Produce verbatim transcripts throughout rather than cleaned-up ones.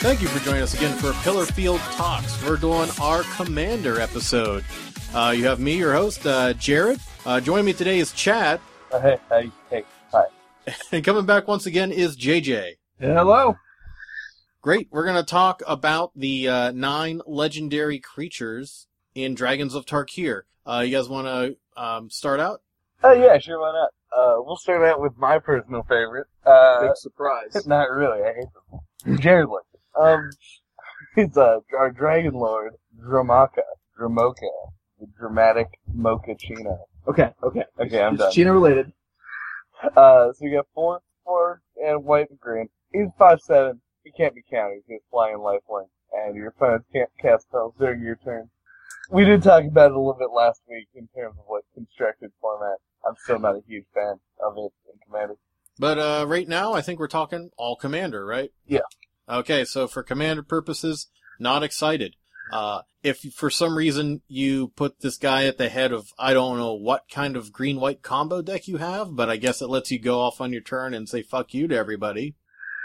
Thank you for joining us again for Pillarfield Talks. We're doing our Commander episode. Uh, you have me, your host, uh, Jared. Uh, joining me today is Chad. Uh, hey, hey, hey, hi. And coming back once again is J J. Hello. Great. We're going to talk about the uh, nine legendary creatures in Dragons of Tarkir. Uh, you guys want to um, start out? Oh, yeah, sure, why not? Uh, we'll start out with my personal favorite. Uh, Big surprise. Not really, I hate them. Jared likes it. Um, it's uh, our Dragon Lord, Dromoka. Dromoka. The dramatic mochaccino. Okay, okay. Okay, I'm it's done. Chino related. Uh, so you got four, four, and white and green. He's five seven. He can't be countered. He's flying lifelink. And your opponents can't cast spells during your turn. We did talk about it a little bit last week in terms of like constructed format. I'm still not a huge fan of it in Commander. But uh, right now, I think we're talking all Commander, right? Yeah. Okay, so for Commander purposes, not excited. Uh, if for some reason you put this guy at the head of, I don't know what kind of green-white combo deck you have, but I guess it lets you go off on your turn and say fuck you to everybody.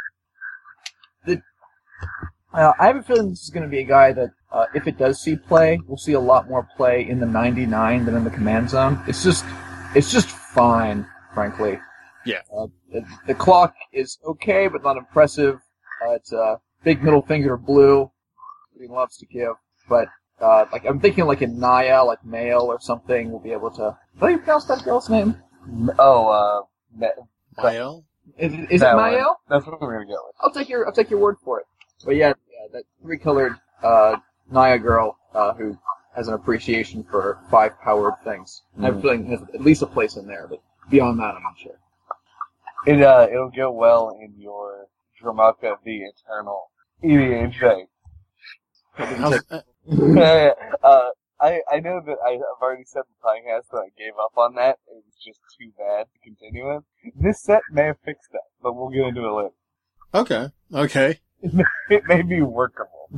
The, uh, I have a feeling this is going to be a guy that, uh, if it does see play, we'll see a lot more play in the ninety-nine than in the command zone. It's just, it's just fine, frankly. Yeah. Uh, the, the clock is okay, but not impressive. Uh, it's a big middle finger to blue. He loves to give, but uh, like I'm thinking like a Naya, like male or something, will be able to. How do you pronounce that girl's name? Oh, uh, Ma- Mael? Is, is it that one. Mael? That's what we're gonna go with. I'll take your I'll take your word for it. But yeah, yeah that three colored uh, Naya girl uh, who has an appreciation for five powered things. Mm. I have a feeling there's at least a place in there, but beyond that, I'm not sure. It uh, it'll go well in your Dromoka the Eternal E D H deck. How's- uh, uh, I I know that I, I've already said in the podcast that I gave up on that. It was just too bad to continue with. This set may have fixed that, but we'll get into it later. okay, okay. It may, it may be workable.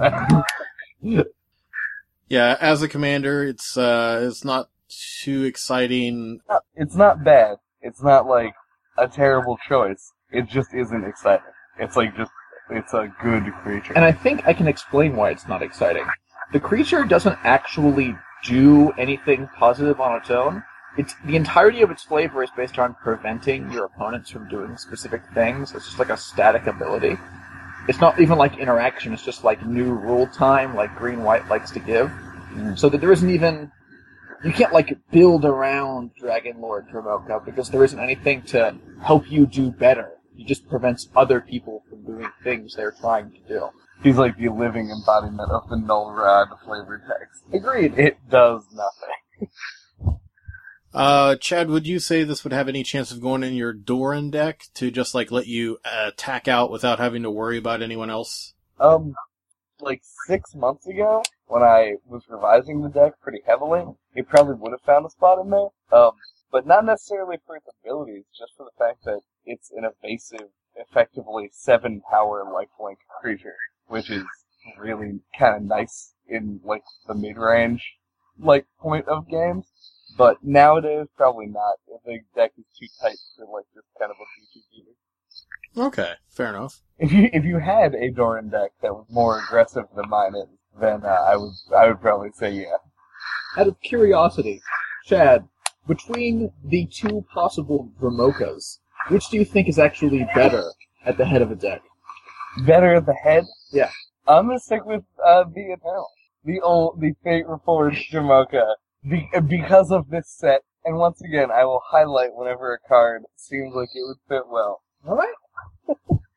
Yeah, as a Commander, it's uh, it's not too exciting. It's not bad. It's not like a terrible choice. It just isn't exciting. It's like just it's a good creature. And I think I can explain why it's not exciting. The creature doesn't actually do anything positive on its own. It's the entirety of its flavor is based on preventing your opponents from doing specific things. It's just like a static ability. It's not even like interaction. It's just like new rule time, like green white likes to give. Mm. So that there isn't even you can't like build around Dragon Lord Dromoka because there isn't anything to help you do better. It just prevents other people from doing things they're trying to do. He's like the living embodiment of the Null Rod flavored text. Agreed. It does nothing. Uh, Chad, would you say this would have any chance of going in your Doran deck to just like let you uh, attack out without having to worry about anyone else? Um, like six months ago, when I was revising the deck pretty heavily, it probably would have found a spot in there. Um, but not necessarily for its abilities, just for the fact that it's an evasive, effectively seven power lifelink creature, which is really kind of nice in like the mid range like point of games. But nowadays, probably not. If the deck is too tight for like just kind of a beachy beater. Okay, fair enough. If you if you had a Doran deck that was more aggressive than mine is, then uh, I would I would probably say yeah. Out of curiosity, Chad, between the two possible Dromokas, which do you think is actually better at the head of a deck? Better at the head? Yeah. I'm gonna stick with uh, the Eternal, the old the Fate Reforged Dromoka, the, because of this set. And once again, I will highlight whenever a card seems like it would fit well. All right.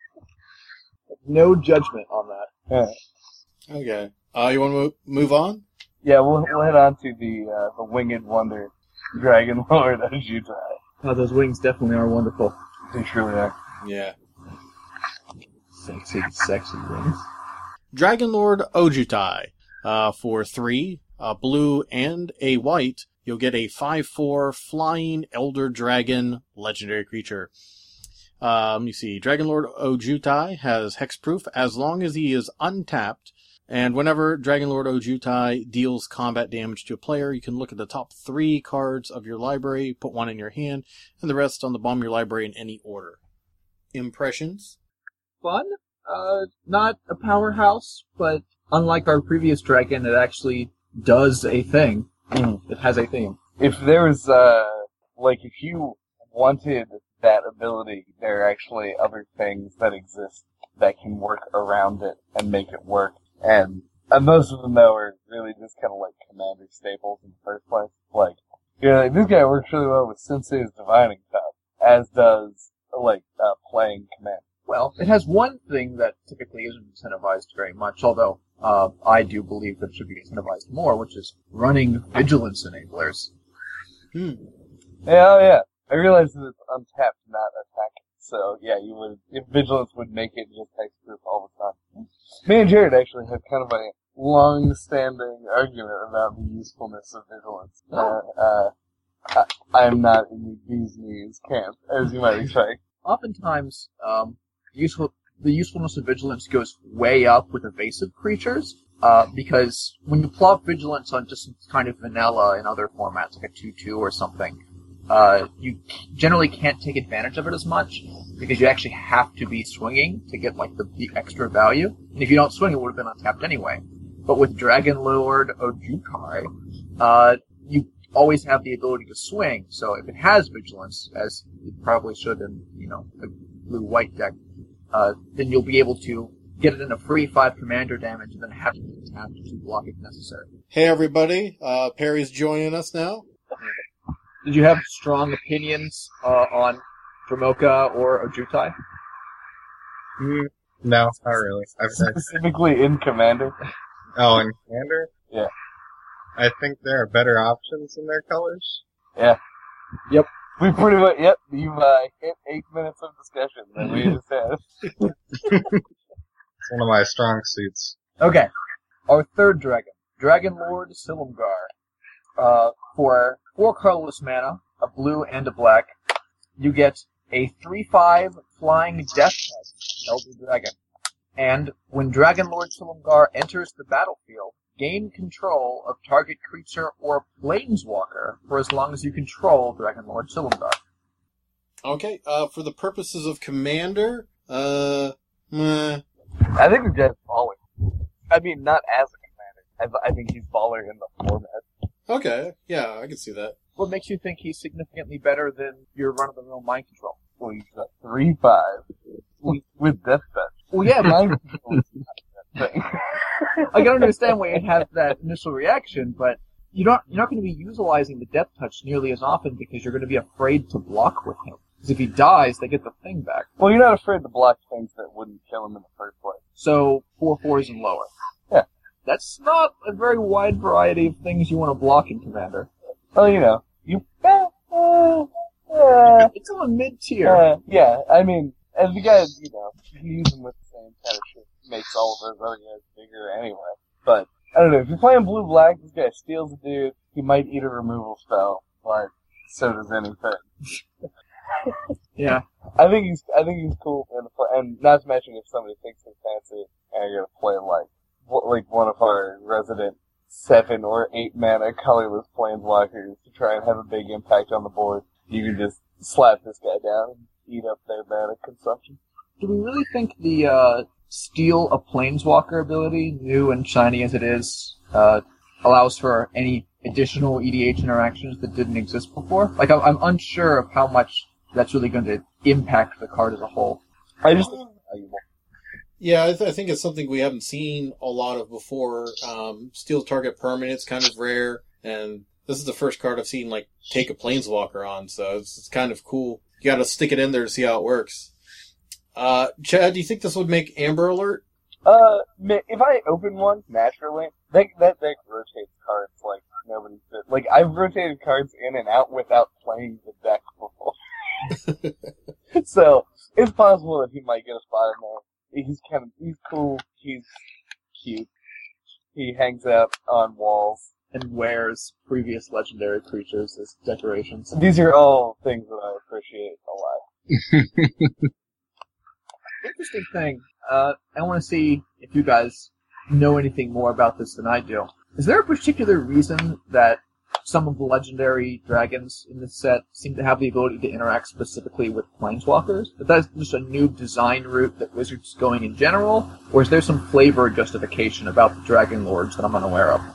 No judgment on that. Yeah. Okay. Uh, you want to mo- move on? Yeah, we'll we'll head on to the uh, the Winged Wonder, Dragon Lord Ojutai. Oh, those wings definitely are wonderful. They truly are. Yeah. Sexy, sexy wings. Dragon Lord Ojutai. Uh, for three, a blue and a white, you'll get a five four flying Elder Dragon legendary creature. Um, you see, Dragon Lord Ojutai has hexproof as long as he is untapped, and whenever Dragon Lord Ojutai deals combat damage to a player, you can look at the top three cards of your library, put one in your hand, and the rest on the bottom of your library in any order. Impressions? Fun. uh, not a powerhouse, but unlike our previous dragon, it actually does a thing. Mm. It has a theme. If there's, uh, like, if you wanted that ability, there are actually other things that exist that can work around it and make it work. And, and most of them, though, are really just kind of like commander staples in the first place. Like, you know, like, this guy works really well with Sensei's Divining Top, as does, like, uh, playing command. Well, it has one thing that typically isn't incentivized very much, although uh, I do believe that it should be incentivized more, which is running vigilance enablers. Hmm. Yeah, oh yeah. I realize that it's untapped, not attacking. So, yeah, you would, if vigilance would make it just hexproof all the time. Me and Jared actually had kind of a long-standing argument about the usefulness of vigilance. Uh, uh, I, I'm not in the bee's knees camp, as you might expect. Oftentimes, um, useful, the usefulness of vigilance goes way up with evasive creatures, uh, because when you plop vigilance on just kind of vanilla in other formats, like a two two or something, uh, you generally can't take advantage of it as much, because you actually have to be swinging to get, like, the, the extra value. And if you don't swing, it would have been untapped anyway. But with Dragon Lord Ojutai, uh, you always have the ability to swing, so if it has vigilance, as it probably should in, you know, a blue-white deck, uh, then you'll be able to get it in a free five commander damage and then have to be tapped to block if necessary. Hey everybody, uh, Perry's joining us now. Did you have strong opinions uh, on Dromoka or Ojutai? Mm, no, not really. I've, I've, Specifically in Commander. oh, in Commander? Yeah. I think there are better options in their colors. Yeah. Yep. We pretty much, yep, you've uh, hit eight minutes of discussion that we just had. It's one of my strong suits. Okay. Our third dragon, Dragon Lord Silumgar. Uh, for four colorless mana, a blue and a black, you get a three five flying death type, Elder Dragon. And when Dragon Lord Silumgar enters the battlefield, gain control of target creature or planeswalker for as long as you control Dragon Lord Silumgar. Okay, uh, for the purposes of Commander, uh, meh. I think the guy's baller. I mean, not as a commander. I, I think he's baller in the format. Okay, yeah, I can see that. What makes you think he's significantly better than your run-of-the-mill mind control? Well, he's got three five with death touch. Well, yeah, Mind mind control is not that thing. I can understand why you'd have that initial reaction, but you're not, you're not going to be utilizing the death touch nearly as often because you're going to be afraid to block with him. Because if he dies, they get the thing back. Well, you're not afraid to block things that wouldn't kill him in the first place. So, four fours and lower. Yeah. That's not a very wide variety of things you want to block in Commander. Well, you know, you... Uh, uh, uh, It's on mid-tier. uh, yeah, I mean, and the guy, you know, you use him with the same kind of shit. Makes all of those other guys bigger anyway. But, I don't know, if you're playing blue-black, this guy steals a dude, he might eat a removal spell, but so does anything. Yeah. I think he's, I think he's cool, and, and not to mention if somebody thinks he's fancy, and you're gonna play like, like one of our resident seven or eight mana colorless planeswalkers to try and have a big impact on the board, you can just slap this guy down and eat up their mana consumption. Do we really think the, uh, steal a planeswalker ability, new and shiny as it is, uh, allows for any additional E D H interactions that didn't exist before? Like, I'm, I'm unsure of how much that's really going to impact the card as a whole. I just think it's valuable. Yeah, I, th- I think it's something we haven't seen a lot of before. Um, steal target permanent's kind of rare, and this is the first card I've seen, like, take a planeswalker on, so it's, it's kind of cool. You gotta stick it in there to see how it works. Uh, Chad, do you think this would make Amber Alert? Uh, if I open one, naturally, that, that deck rotates cards like nobody's been. Like, I've rotated cards in and out without playing the deck before. So, it's possible that he might get a spot in there. He's kind of, he's cool, he's cute, he hangs out on walls. And wears previous legendary creatures as decorations. These are all things that I appreciate a lot. Interesting thing. Uh, I want to see if you guys know anything more about this than I do. Is there a particular reason that some of the legendary dragons in this set seem to have the ability to interact specifically with planeswalkers. But that's just a new design route that Wizards is going in general, or is there some flavor justification about the Dragon Lords that I'm unaware of?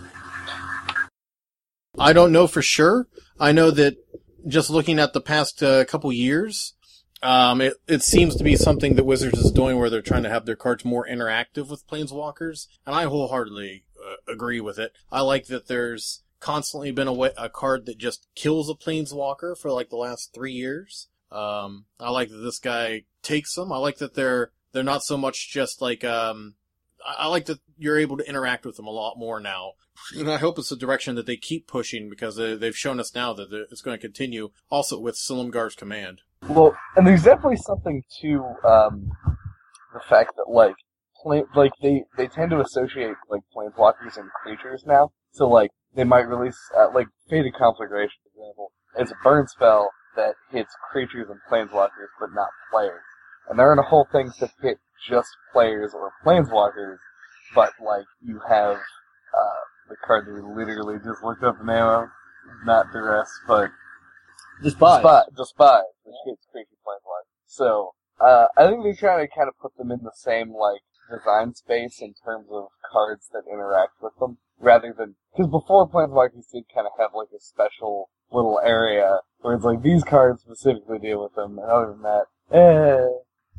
I don't know for sure. I know that just looking at the past uh, couple years, um, it, it seems to be something that Wizards is doing where they're trying to have their cards more interactive with planeswalkers, and I wholeheartedly uh, agree with it. I like that there's constantly been a, way, a card that just kills a planeswalker for like the last three years. Um, I like that this guy takes them. I like that they're they're not so much just like um, I, I like that you're able to interact with them a lot more now. And I hope it's a direction that they keep pushing because they, they've shown us now that it's going to continue. Also with Silumgar's command. Well, and there's definitely something to um, the fact that like pla- like they they tend to associate like planeswalkers and creatures now. So like they might release uh, like Fated Conflagration, for example, as a burn spell that hits creatures and planeswalkers, but not players. And there aren't a whole things that hit just players or planeswalkers, but like you have uh, the card that we literally just looked up the name of, not Duress, but Despise. Despise, Despise, which hits creature planeswalkers. So uh, I think they're trying to kind of put them in the same like design space in terms of cards that interact with them, rather than because before planeswalkers did kind of have like a special little area where it's like these cards specifically deal with them, and other than that, eh.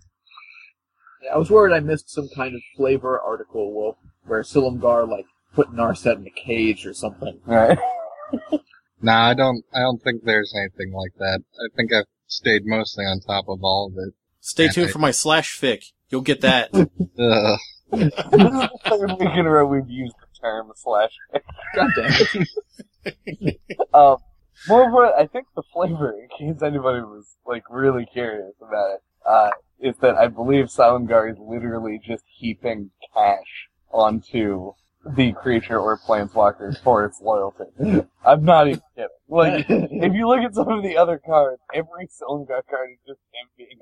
Yeah, I was worried I missed some kind of flavor article Wolf, where Silumgar like put Narset in a cage or something. Right. Nah, I don't. I don't think there's anything like that. I think I've stayed mostly on top of all of it. Stay And tuned I- for my slash fic. You'll get that. Ugh. This is the third week in a row we've used the term slash. God damn it. um, more of what I think the flavor, in case anybody was like really curious about it, uh, is that I believe Silumgar is literally just heaping cash onto the creature or planeswalker for its loyalty. I'm not even kidding. Like, if you look at some of the other cards, every Silumgar card is just him being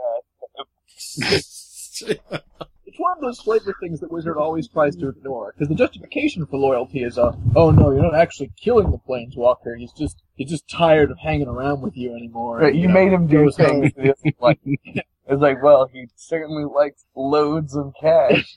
a pimp ass. It's one of those flavor things that Wizard always tries to ignore, because the justification for loyalty is, uh, oh no, you're not actually killing the Planeswalker, he's just he's just tired of hanging around with you anymore. Right, you know, made him do goes home. things that he like. It's like, well, he certainly likes loads of cash.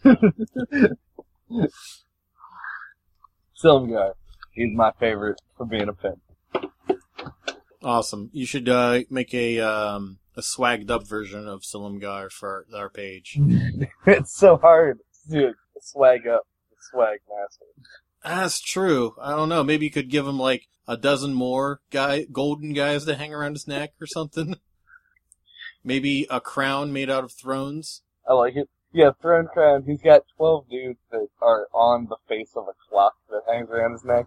Silumgar, he's my favorite for being a pimp. Awesome. You should uh, make a um, a swagged up version of Silumgar for our page. It's so hard to swag up the swag master. That's true. I don't know. Maybe you could give him like a dozen more guy golden guys to hang around his neck or something. Maybe a crown made out of thrones. I like it. Yeah, Throne Crown. He's got twelve dudes that are on the face of a clock that hangs around his neck.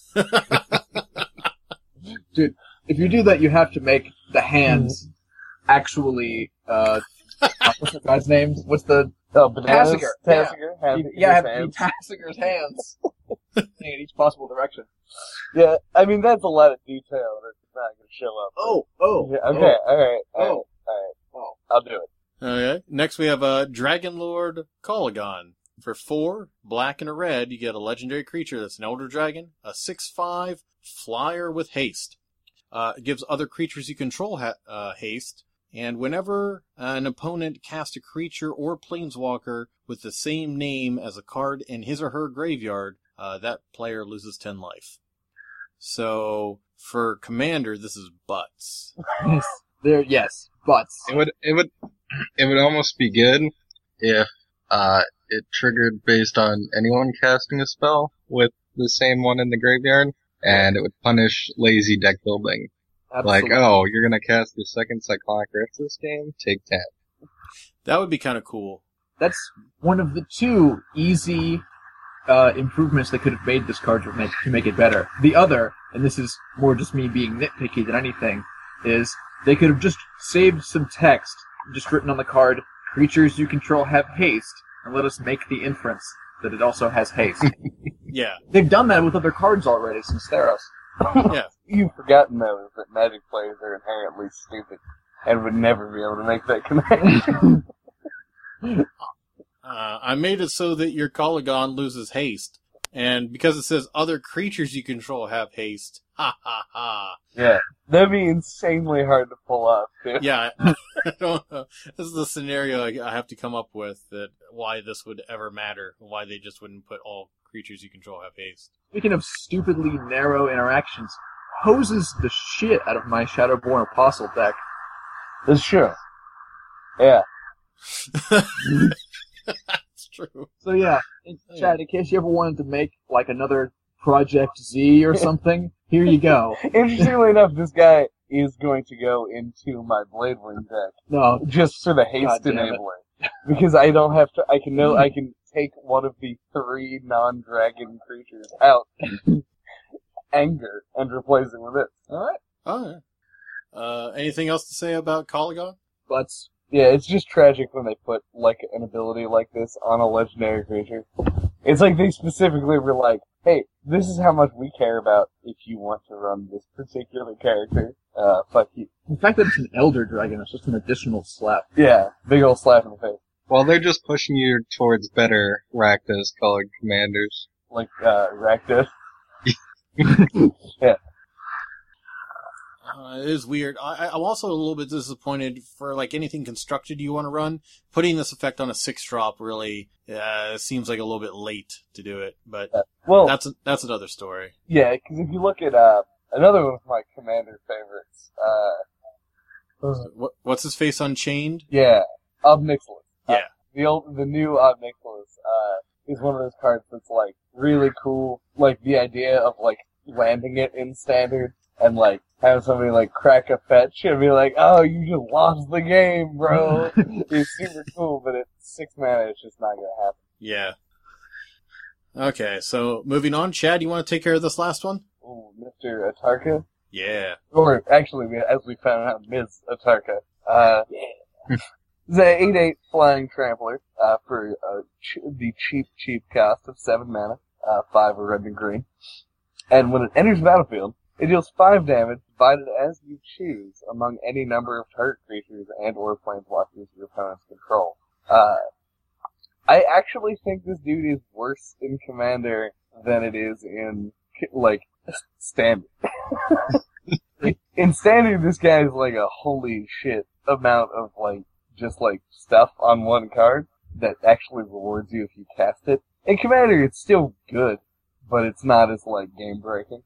Dude, if you do that, you have to make the hands actually, uh, what's the guy's name? What's the... Oh, bananas. Tassiger. Yeah. Tassiger. Have You, yeah, have his to hands. be Tassiger's hands. In each possible direction. Yeah, I mean, that's a lot of detail that's not going to show up. Oh, oh. Yeah, okay, oh, alright, Oh. alright, alright. oh. I'll do it. Okay. Next we have uh, Dragon Lord Kolaghan. For four, black and a red, you get a legendary creature that's an Elder Dragon, a six five flyer with haste. Uh, it gives other creatures you control ha- uh, haste, and whenever an opponent casts a creature or planeswalker with the same name as a card in his or her graveyard, uh, that player loses ten life. So, for Commander, this is butts. Yes. There, yes. Butts. It would. It would. It would almost be good if uh it triggered based on anyone casting a spell with the same one in the graveyard, and it would punish lazy deck building. Absolutely. Like, oh, you're gonna cast the second Cyclonic Rift this game? Take ten. That would be kind of cool. That's one of the two easy uh, improvements that could have made this card to make, to make it better. The other, and this is more just me being nitpicky than anything, is they could have just saved some text, just written on the card, creatures you control have haste, and let us make the inference that it also has haste. Yeah. They've done that with other cards already since Theros. Yeah. You've forgotten, though, is that Magic players are inherently stupid and would never be able to make that connection. Uh, I made it so that your Kolaghan loses haste, And because it says other creatures you control have haste, ha ha ha. Yeah, that'd be insanely hard to pull off, too. Yeah, I don't know. This is the scenario I I have to come up with that why this would ever matter, why they just wouldn't put all creatures you control have haste. Speaking of stupidly narrow interactions, hoses the shit out of my Shadowborn Apostle deck. It's true. Yeah. That's true. So yeah, in, Chad, in case you ever wanted to make like another Project Z or something, here you go. Interestingly enough, this guy is going to go into my Bladewing deck. No, Just for the haste God damn it. enabler. Because I don't have to, I can know, I can take one of the three non-dragon creatures out, anger, and replace it with it. alright. Oh, yeah. Uh, anything else to say about Kalagon? But Yeah, it's just tragic when they put, like, an ability like this on a legendary creature. It's like they specifically were like, hey, this is how much we care about if you want to run this particular character. Uh, fuck you. the fact that it's an Elder Dragon is just an additional slap. Yeah, big old slap in the face. Well, they're just pushing you towards better Rakdos colored commanders. Like, uh, Rakdos. Uh, it is weird. I, I'm also a little bit disappointed for like anything constructed you want to run. Putting this effect on a six drop really uh, seems like a little bit late to do it, but Uh, well, that's a, that's another story. yeah, because if you look at, uh, another one of my commander favorites, uh, What, what's his face Unchained? yeah, Obnixilis. Uh, Yeah. the old, the new Obnixilis, uh, is one of those cards that's, like, really cool. Like, the idea of, like, landing it in standard and, like, having somebody, like, crack a fetch and be like, oh, you just lost the game, bro. It's super cool, but at six mana, it's just not gonna happen. Yeah. Okay, so moving on. Chad, you want to take care of this last one? Ooh, Mister Atarka? Yeah. Or, actually, as we found out, Miz Atarka. Uh, the eight eight flying trampler, uh, for, uh, ch- the cheap, cheap cost of seven mana, uh, five of red and green. And when it enters the battlefield, it deals five damage, divided as you choose, among any number of target creatures and or planeswalkers your opponents control. Uh, I actually think this dude is worse in Commander than it is in, like, Standard. In Standard, this guy is like a holy shit amount of, like, just, like, stuff on one card that actually rewards you if you cast it. In Commander, it's still good, but it's not as, like, game-breaking.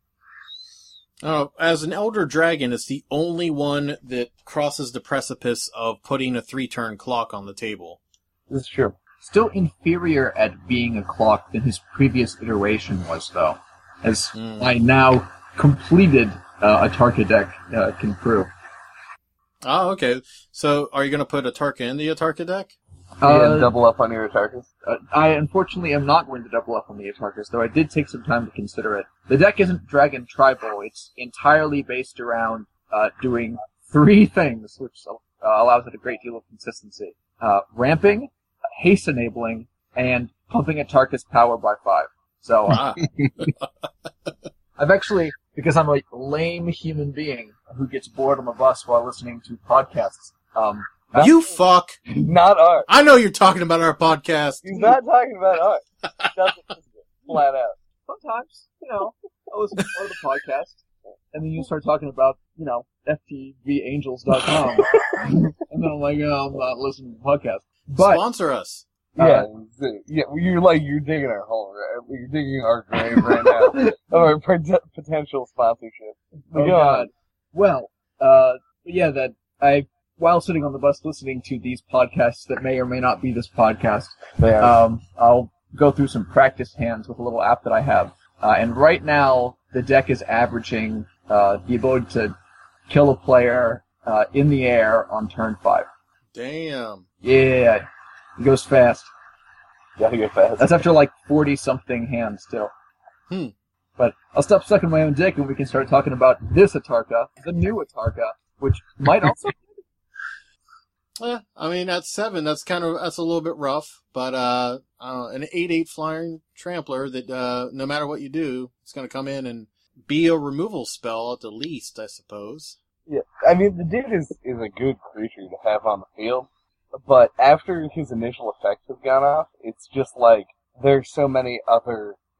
Oh, as an Elder Dragon, it's the only one that crosses the precipice of putting a three-turn clock on the table. This is true. Still inferior at being a clock than his previous iteration was, though, as Mm. my now completed uh, Atarka deck uh, can prove. Oh, okay. So, are you going to put Atarka in the Atarka deck? Yeah, Uh, double up on your Atarkas. Uh, I unfortunately am not going to double up on the Atarkas, though I did take some time to consider it. The deck isn't Dragon Tribal, it's entirely based around uh, doing three things, which uh, allows it a great deal of consistency. Uh, ramping, haste enabling, and pumping Atarkas power by five. So, uh, Ah. I've actually, because I'm a lame human being who gets bored on the bus while listening to podcasts, um, You fuck! Not art. I know you're talking about our podcast. He's not talking about art. Doesn't flat out. sometimes, you know, I listen to part of the podcast, and then you start talking about, you know, F T V angels dot com, and then I'm like, oh, I'm not listening to the podcast. But, Sponsor us. Yeah, yeah. You're like you're digging our hole, right? You're digging our grave right now of our pot- potential sponsorship. oh Go god. on. Well, uh, yeah, that I, while sitting on the bus listening to these podcasts that may or may not be this podcast, They are. um, I'll go through some practice hands with a little app that I have. Uh, and right now, the deck is averaging uh, the ability to kill a player uh, in the air on turn five. Damn. Yeah, it goes fast. Gotta go fast. That's after like forty-something hands, too. Hmm. But I'll stop sucking my own dick and we can start talking about this Atarka, the new Atarka, which might also... Yeah, I mean, at seven, that's kind of, that's a little bit rough, but, uh, uh an eight eight flying trampler that, uh, no matter what you do, it's gonna come in and be a removal spell at the least, I suppose. Yeah, I mean the dude is is a good creature to have on the field, but after his initial effects have gone off, it's just like there's so many other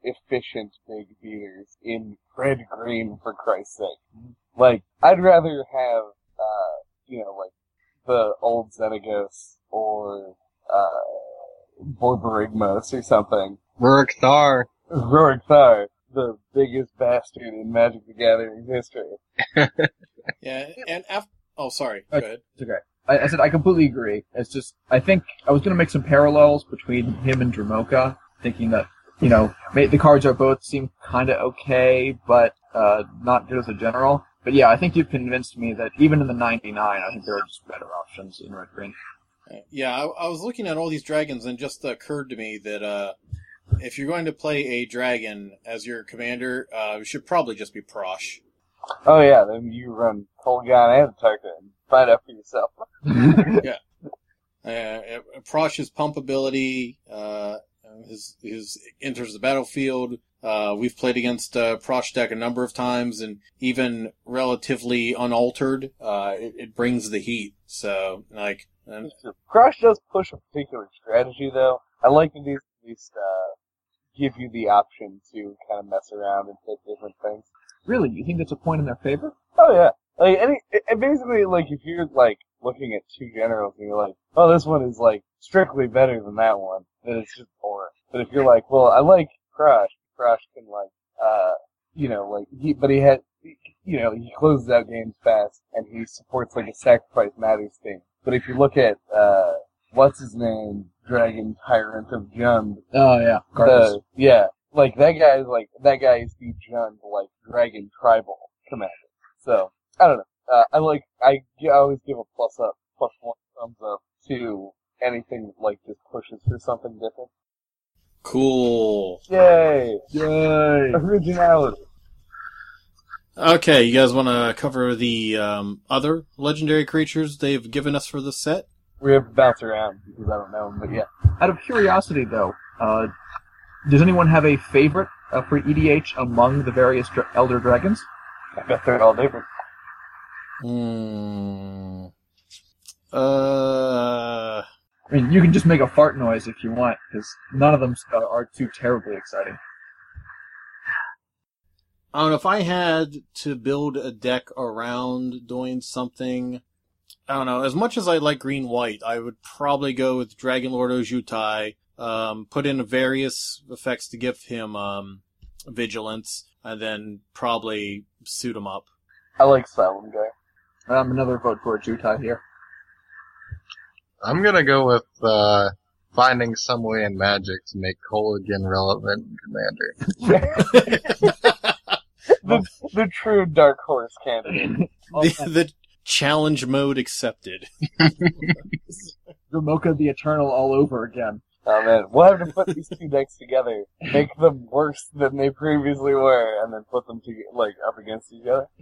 efficient big beaters in red green, for Christ's sake. Like, I'd rather have, uh, you know, like, the old Xenagos or, uh, Borborygmos or something. Rurik Thar. Rurik Thar, the biggest bastard in Magic the Gathering history. Yeah, and after... Oh, sorry. Go Uh, ahead. It's okay. I, I said I completely agree. It's just I think I was going to make some parallels between him and Dromoka, thinking that you know ma- the cards are both seem kind of okay, but uh, not good as a general. But yeah, I think you've convinced me that even in the ninety-nine, I think there are just better options in red green. Yeah, I, I was looking at all these dragons and just occurred to me that uh, if you're going to play a dragon as your commander, uh, it should probably just be Prosh. Oh yeah, then you run Kolgan and Tarka and find out for yourself. Yeah. Uh, Prosh's pump ability, uh, his, his enters the battlefield. Uh, we've played against uh, Prosh deck a number of times, and even relatively unaltered, uh, it, it brings the heat. So, like, and, Crush does push a particular strategy, though. I like that these at least uh, give you the option to kind of mess around and hit different things. Really, you think that's a point in their favor? Oh yeah, like any, it, basically, like if you're like looking at two generals and you're like, oh, this one is like strictly better than that one, then it's just boring. But if you're like, well, I like Crush. Crush can like, uh, you know, like he, but he had, you know, he closes out games fast and he supports like a Sacrifice Matters thing. But if you look at, uh, what's his name, Dragon Tyrant of Jund. Oh yeah, The, yeah, like that guy is like that guy is the Jund like Dragon Tribal commander. So I don't know. Uh, I like I, I always give a plus up, plus one thumbs up to anything that like just pushes for something different. cool. Yay! Yay! Originality. Okay, you guys want to cover the um, other legendary creatures they've given us for this set? We have to bounce around because I don't know them, but yeah. Out of curiosity, though, uh, does anyone have a favorite uh, for E D H among the various dra- Elder Dragons? I bet they're all different. Hmm. Uh. I mean, you can just make a fart noise if you want, because none of them uh, are too terribly exciting. I don't know, if I had to build a deck around doing something, I don't know, as much as I like green-white, I would probably go with Dragon Lord Ojutai, um, put in various effects to give him, um, vigilance, and then probably suit him up. I like Silent Guy. Um, another vote for Jutai here. I'm gonna go with, uh, finding some way in Magic to make Kolaghan relevant in Commander. the, the true Dark Horse candidate. the, the challenge mode accepted. Dromoka the Eternal all over again. Oh man, we'll have to put these two decks together, make them worse than they previously were, and then put them to like up against each other.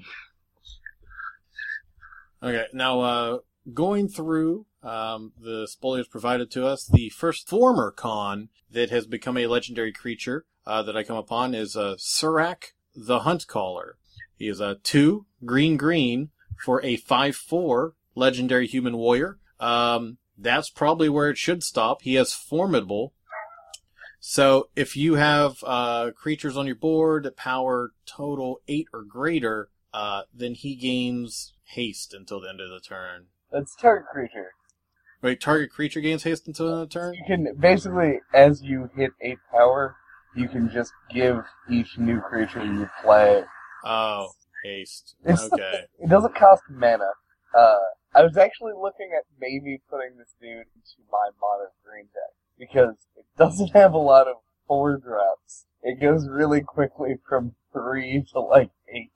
Okay, now, uh, going through, um, the spoilers provided to us, the first former con that has become a legendary creature, uh, that I come upon is, uh, Surak the Hunt Caller. He is a two, green green, for a five four legendary human warrior. Um, that's probably where it should stop. He has Formidable. So if you have, uh, creatures on your board that power total eight or greater, uh, then he gains haste until the end of the turn. That's target creature. Wait, target creature gains haste until the end of the turn? You can basically, as you hit eight power, you can just give each new creature you play. Oh, haste. It's Okay. It doesn't cost mana. Uh, I was actually looking at maybe putting this dude into my mono green deck because it doesn't have a lot of four drops. It goes really quickly from three to like eight.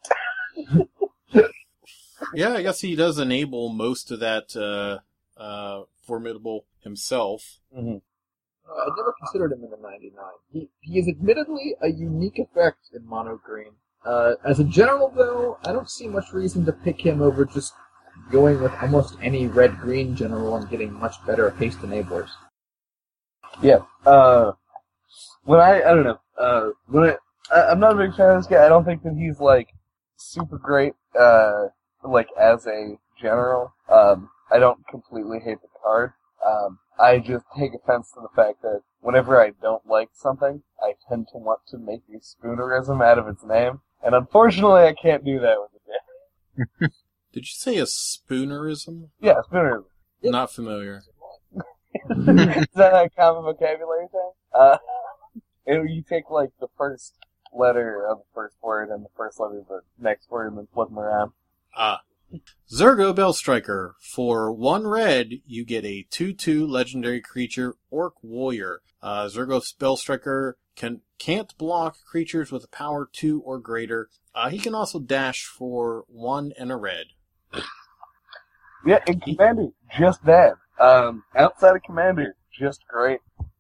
Yeah, I guess he does enable most of that, uh, uh, Formidable himself. Mm-hmm. Uh, I never considered him in the ninety-nine. He, he is admittedly a unique effect in mono green. Uh, as a general, though, I don't see much reason to pick him over just going with almost any red-green general and getting much better haste enablers. Yeah. Uh, when I, I don't know, uh, when I, I, I'm not a big fan of this guy. I don't think that he's, like, super great, uh, like, as a general. Um, I don't completely hate the card. Um, I just take offense to the fact that whenever I don't like something, I tend to want to make a spoonerism out of its name, and unfortunately I can't do that with it. Did you say a spoonerism? Yeah, spoonerism. Not familiar. Is that a common vocabulary thing? Uh, it, you take, like, the first letter of the first word and the first letter of the next word and then flip them around. Ah. Zergo Bellstriker. For one red, you get a two two legendary creature, Orc Warrior. Uh, Zergo Bellstriker can, can't block creatures with a power two or greater. Uh, he can also dash for one and a red. Yeah, in Commander, just that. Um, outside of Commander, just great.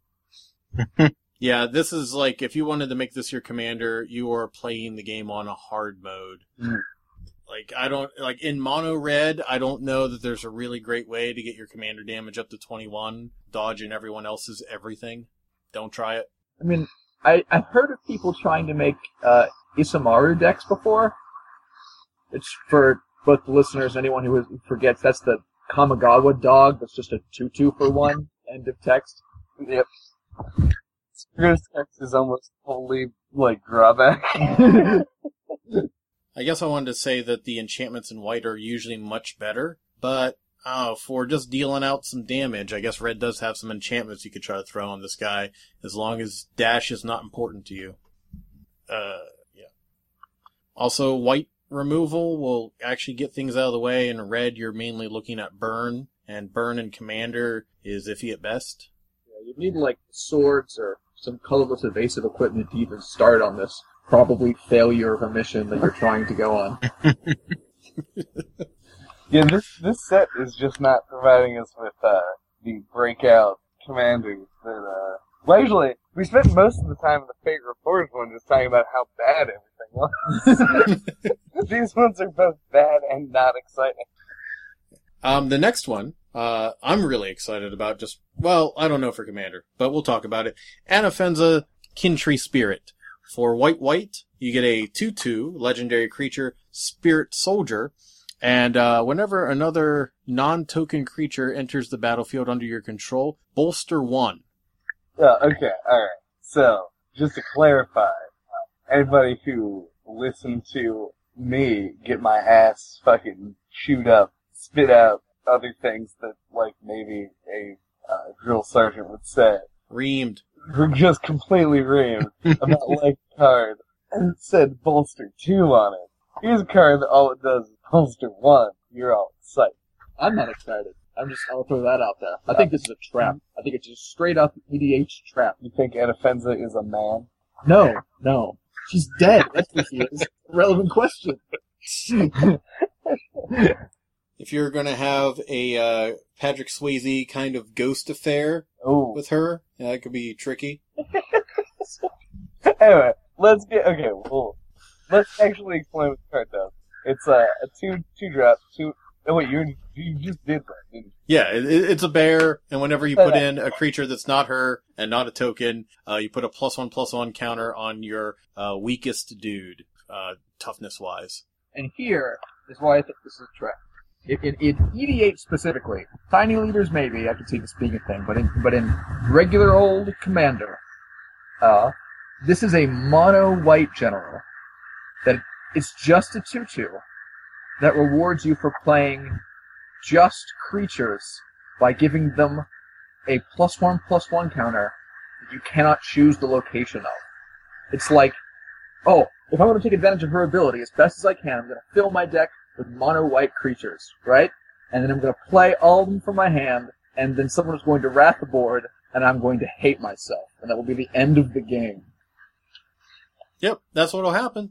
Yeah, this is like, if you wanted to make this your commander, you are playing the game on a hard mode. Mm. Like, I don't, like, in mono red, I don't know that there's a really great way to get your commander damage up to twenty-one, dodging everyone else's everything. Don't try it. I mean, I, I've heard of people trying to make uh, Isamaru decks before. It's for both the listeners and anyone who forgets, that's the Kamigawa dog that's just a two two for one, end of text. Yep. Spirit's text is almost wholly, like, drawback. I guess I wanted to say that the enchantments in white are usually much better, but oh, for just dealing out some damage, I guess red does have some enchantments you could try to throw on this guy, as long as dash is not important to you. Uh, yeah. Also, white removal will actually get things out of the way. In red, you're mainly looking at burn, and burn in commander is iffy at best. Yeah, you need, like, swords or some colorless evasive equipment to even start on this probably failure of a mission that you're trying to go on. Yeah, this this set is just not providing us with uh, the breakout commanders that, uh... Well, actually, we spent most of the time in the Fate Reforged one just talking about how bad everything was. These ones are both bad and not exciting. Um, the next one, uh, I'm really excited about just, well, I don't know for Commander, but we'll talk about it. Anafenza Kintree Spirit. For white white, you get a two two legendary creature, Spirit Soldier, and uh, whenever another non-token creature enters the battlefield under your control, bolster one. Uh, okay, alright. So, just to clarify, uh, anybody who listened to me get my ass fucking chewed up, spit out other things that, like, maybe a uh, drill sergeant would say. Reamed. Were just completely reamed about like a card and it said bolster two on it. Here's a card that all it does is bolster one. You're all excited. I'm not excited. I'm just, I'll throw that out there. I think this is a trap. I think it's just straight up E D H trap. You think Anafenza is a man? No, no. She's dead. That's what she is. Relevant question. If you're going to have a uh, Patrick Swayze kind of ghost affair Ooh. with her, yeah, that could be tricky. Anyway, let's get, okay, well, let's actually explain what the card does. It's uh, a two, two drop, two, oh wait, you you just did that, didn't you? Yeah, it, it's a bear, and whenever you put in a creature that's not her and not a token, uh, you put a plus one plus one counter on your uh, weakest dude, uh, toughness-wise. And here is why I think this is a trap. In, in, in E D H specifically, tiny leaders maybe, I can see this being a thing, but in, but in regular old Commander, uh, this is a mono-white general that it's just a two two that rewards you for playing just creatures by giving them a plus one plus one counter that you cannot choose the location of. It's like, oh, if I want to take advantage of her ability as best as I can, I'm going to fill my deck with mono-white creatures, right? And then I'm going to play all of them from my hand, and then someone is going to wrath the board, and I'm going to hate myself. And that will be the end of the game. Yep, that's what'll happen.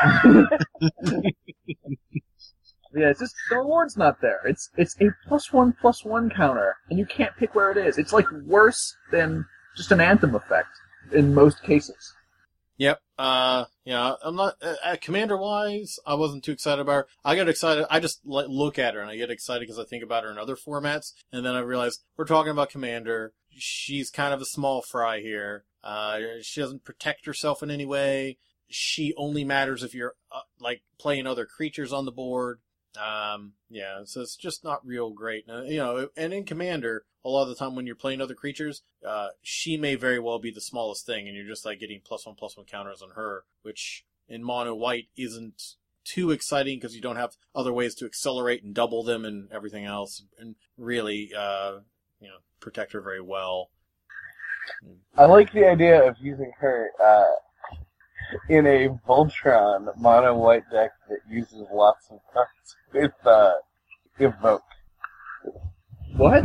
Yeah, it's just, the reward's not there. It's it's a plus one plus one counter, and you can't pick where it is. It's like worse than just an Anthem effect in most cases. Yep. Uh, yeah, I'm not, uh, commander-wise, I wasn't too excited about her. I got excited, I just like, look at her and I get excited because I think about her in other formats, and then I realize we're talking about Commander. She's kind of a small fry here. Uh, she doesn't protect herself in any way. She only matters if you're, uh, like, playing other creatures on the board. Um, yeah, so it's just not real great. Uh, you know, and in Commander, a lot of the time when you're playing other creatures, uh, she may very well be the smallest thing, and you're just like getting plus one plus one counters on her, which in mono white isn't too exciting because you don't have other ways to accelerate and double them and everything else, and really, uh, you know, protect her very well. I like the idea of using her, uh, in a Voltron mono white deck that uses lots of cards with uh, Evoke. What?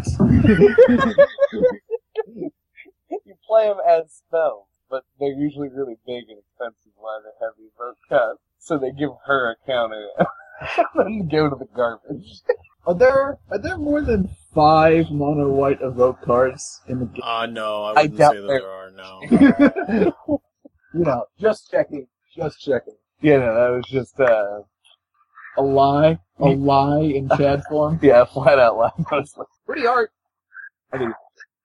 You play them as spells, but they're usually really big and expensive while they have the Evoke card. So they give her a counter and then go to the garbage. Are there are there more than five mono white evoke cards in the game? Uh, no, I I wouldn't doubt say that there- there are, no. You know, just checking, just checking. Yeah, no, that was just, uh, A lie, a lie in Chad form. yeah, flat out loud, honestly. Pretty hard. I mean,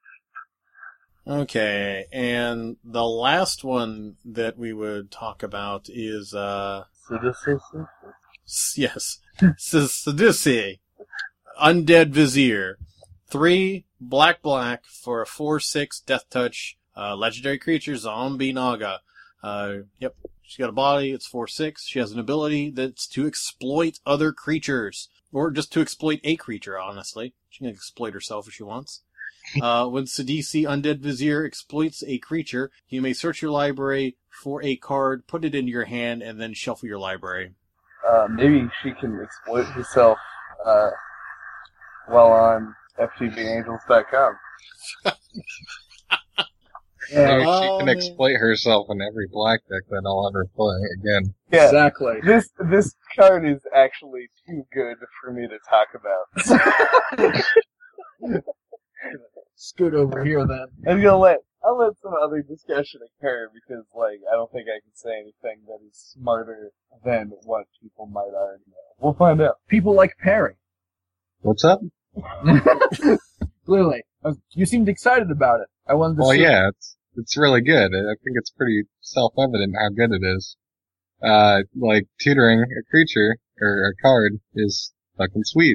Okay, and the last one that we would talk about is, uh, s- yes, Sidisi, Undead Vizier. Three, black black for a four six death touch, uh, legendary creature, Zombie Naga. Uh, yep, she's got a body, it's four six, she has an ability that's to exploit other creatures. Or just to exploit a creature, honestly. She can exploit herself if she wants. Uh, when Sidisi Undead Vizier exploits a creature, you may search your library for a card, put it into your hand, and then shuffle your library. Uh, maybe she can exploit herself, uh, while on F T V angels dot com. Maybe Oh, she can man. exploit herself in every black deck that I'll ever play again. Yeah, exactly. this, this card is actually too good for me to talk about. Scoot over here then. I'm gonna let, I'll let some other discussion occur because, like, I don't think I can say anything that is smarter than what people might already know. We'll find out. People like Perry. What's up? Clearly. Uh, You seemed excited about it. I wanted to Well, see. yeah, it's it's really good. I think it's pretty self-evident how good it is. Uh, like tutoring a creature or a card is fucking sweet.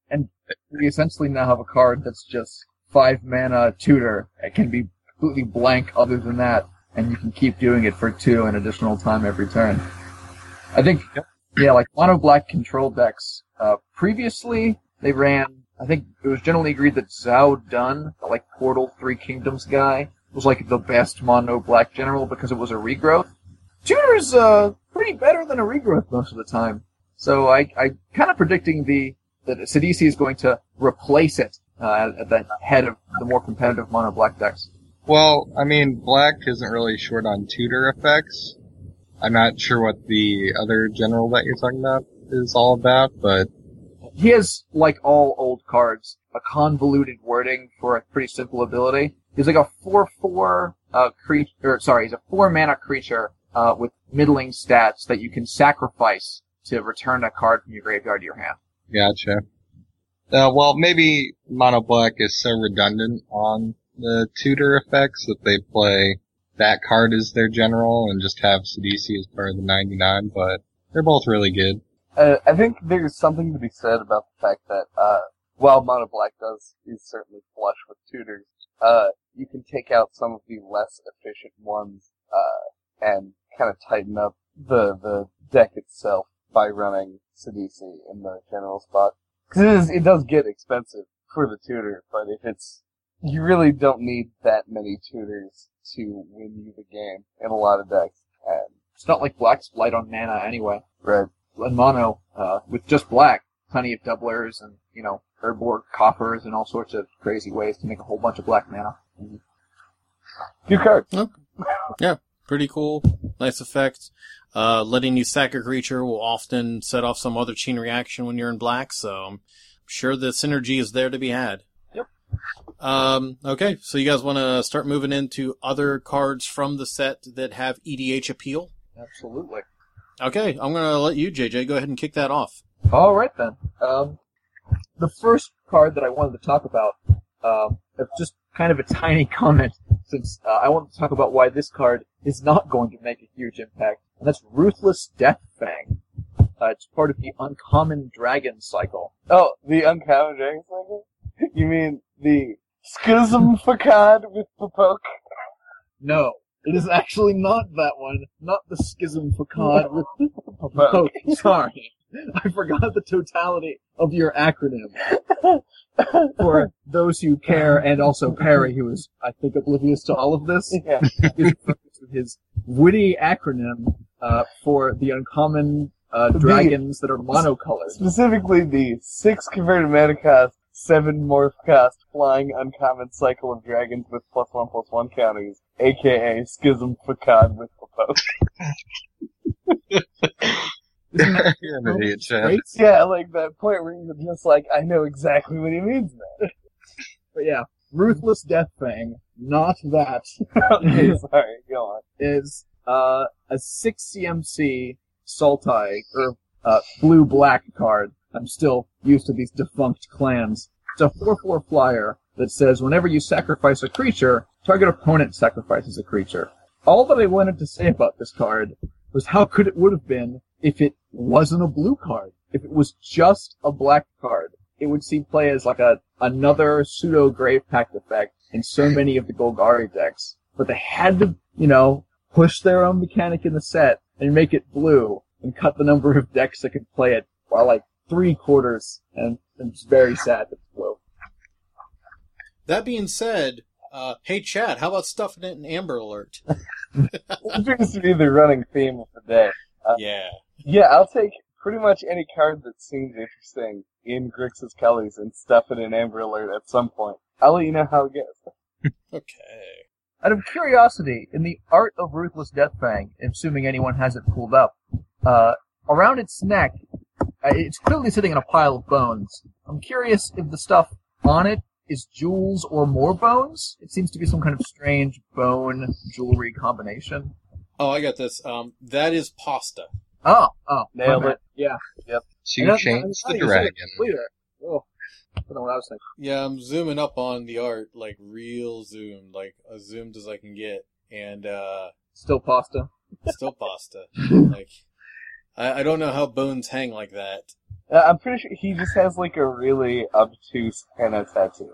We essentially now have a card that's just five mana tutor. It can be completely blank other than that, and you can keep doing it for two an additional time every turn. I think, yeah, like mono black control decks, uh, previously they ran, I think it was generally agreed that Zhao Dun, the like Portal Three Kingdoms guy, was like the best mono black general because it was a regrowth. Tutor's, uh, pretty better than a regrowth most of the time. So I, I kind of predicting the, that Sidisi is going to replace it, uh, at the head of the more competitive mono black decks. Well, I mean, black isn't really short on tutor effects. I'm not sure what the other general that you're talking about is all about, but He has, like all old cards, a convoluted wording for a pretty simple ability. He's like a four four, uh, creature, or sorry, he's a four mana creature, uh, with middling stats that you can sacrifice to return a card from your graveyard to your hand. gotcha. Uh, well, maybe mono black is so redundant on the tutor effects that they play that card as their general and just have Sidisi as part of the ninety-nine, but they're both really good. Uh, I think there's something to be said about the fact that, uh, while Mono Black does, is certainly flush with tutors, uh, you can take out some of the less efficient ones, uh, and kind of tighten up the, the deck itself by running Sidisi in the general spot. Cause it is, it does get expensive for the tutor, but if it's, you really don't need that many tutors to win you the game in a lot of decks, and, It's not like black's light on mana anyway. right. And mono, uh, with just black, plenty of doublers and, you know, Urborg coffers and all sorts of crazy ways to make a whole bunch of black mana. Good card. Yeah, pretty cool. Nice effect. Uh, letting you sack a creature will often set off some other chain reaction when you're in black, so I'm sure the synergy is there to be had. Yep. Um, okay, so you guys want to start moving into other cards from the set that have E D H appeal? Absolutely. Okay, I'm going to let you, J J, go ahead and kick that off. All right then. Um, the first card that I wanted to talk about, um, it's just kind of a tiny comment, since uh, I wanted to talk about why this card is not going to make a huge impact, and that's Ruthless Deathfang. Uh, it's part of the Uncommon Dragon cycle. Oh, the Uncommon Dragon Cycle? You mean the Schism Facade with the poke? No, it is actually not that one. Not the Schism Facade with the poke. Sorry. I forgot the totality of your acronym. For those who care, and also Perry, who is, I think, oblivious to all of this, Yeah. is with his witty acronym uh, for the uncommon uh, The- dragons that are monocolored. Specifically the six converted mana cost, seven morph cost, flying uncommon cycle of dragons with plus one plus one counters, aka Schism Facade with the poke. Isn't that You're an idiot, Chad. great? Yeah, like that point where you're just like, I know exactly what he means now. But yeah, Ruthless Deathfang, not that, Okay, sorry, go on. is uh, a six C M C Sultai, or uh, blue-black card. I'm still used to these defunct clans. It's a four four flyer that says whenever you sacrifice a creature, target opponent sacrifices a creature. All that I wanted to say about this card was how good it would have been if it wasn't a blue card. If it was just a black card, it would see play as like a another pseudo Grave Pact effect in so many of the Golgari decks. But they had to, you know, push their own mechanic in the set and make it blue and cut the number of decks that could play it by like three quarters. And it's very sad that it's blue. That being said, uh, hey Chad, how about stuffing it in Amber Alert? It appears to be the running theme of the day. Uh, Yeah. Yeah, I'll take pretty much any card that seems interesting in Grixis Colors and stuff it in Amber Alert at some point. I'll let you know how it goes. Okay. Out of curiosity, in the Art of Ruthless Deathfang, assuming anyone has it pulled up, uh, around its neck, uh, it's clearly sitting in a pile of bones. I'm curious if the stuff on it is jewels or more bones. It seems to be some kind of strange bone jewelry combination. Oh, I got this. Um, that is pasta. Oh, oh, Nailed my it. bad. Yeah. To And that's- change that's the funny you said it dragon. clear. Oh, I don't know what I was thinking. Yeah, I'm zooming up on the art, like real zoomed, like as zoomed as I can get, and uh, Still pasta. still pasta. Like, I, I don't know how bones hang like that. Uh, I'm pretty sure he just has like a really obtuse henna tattoo.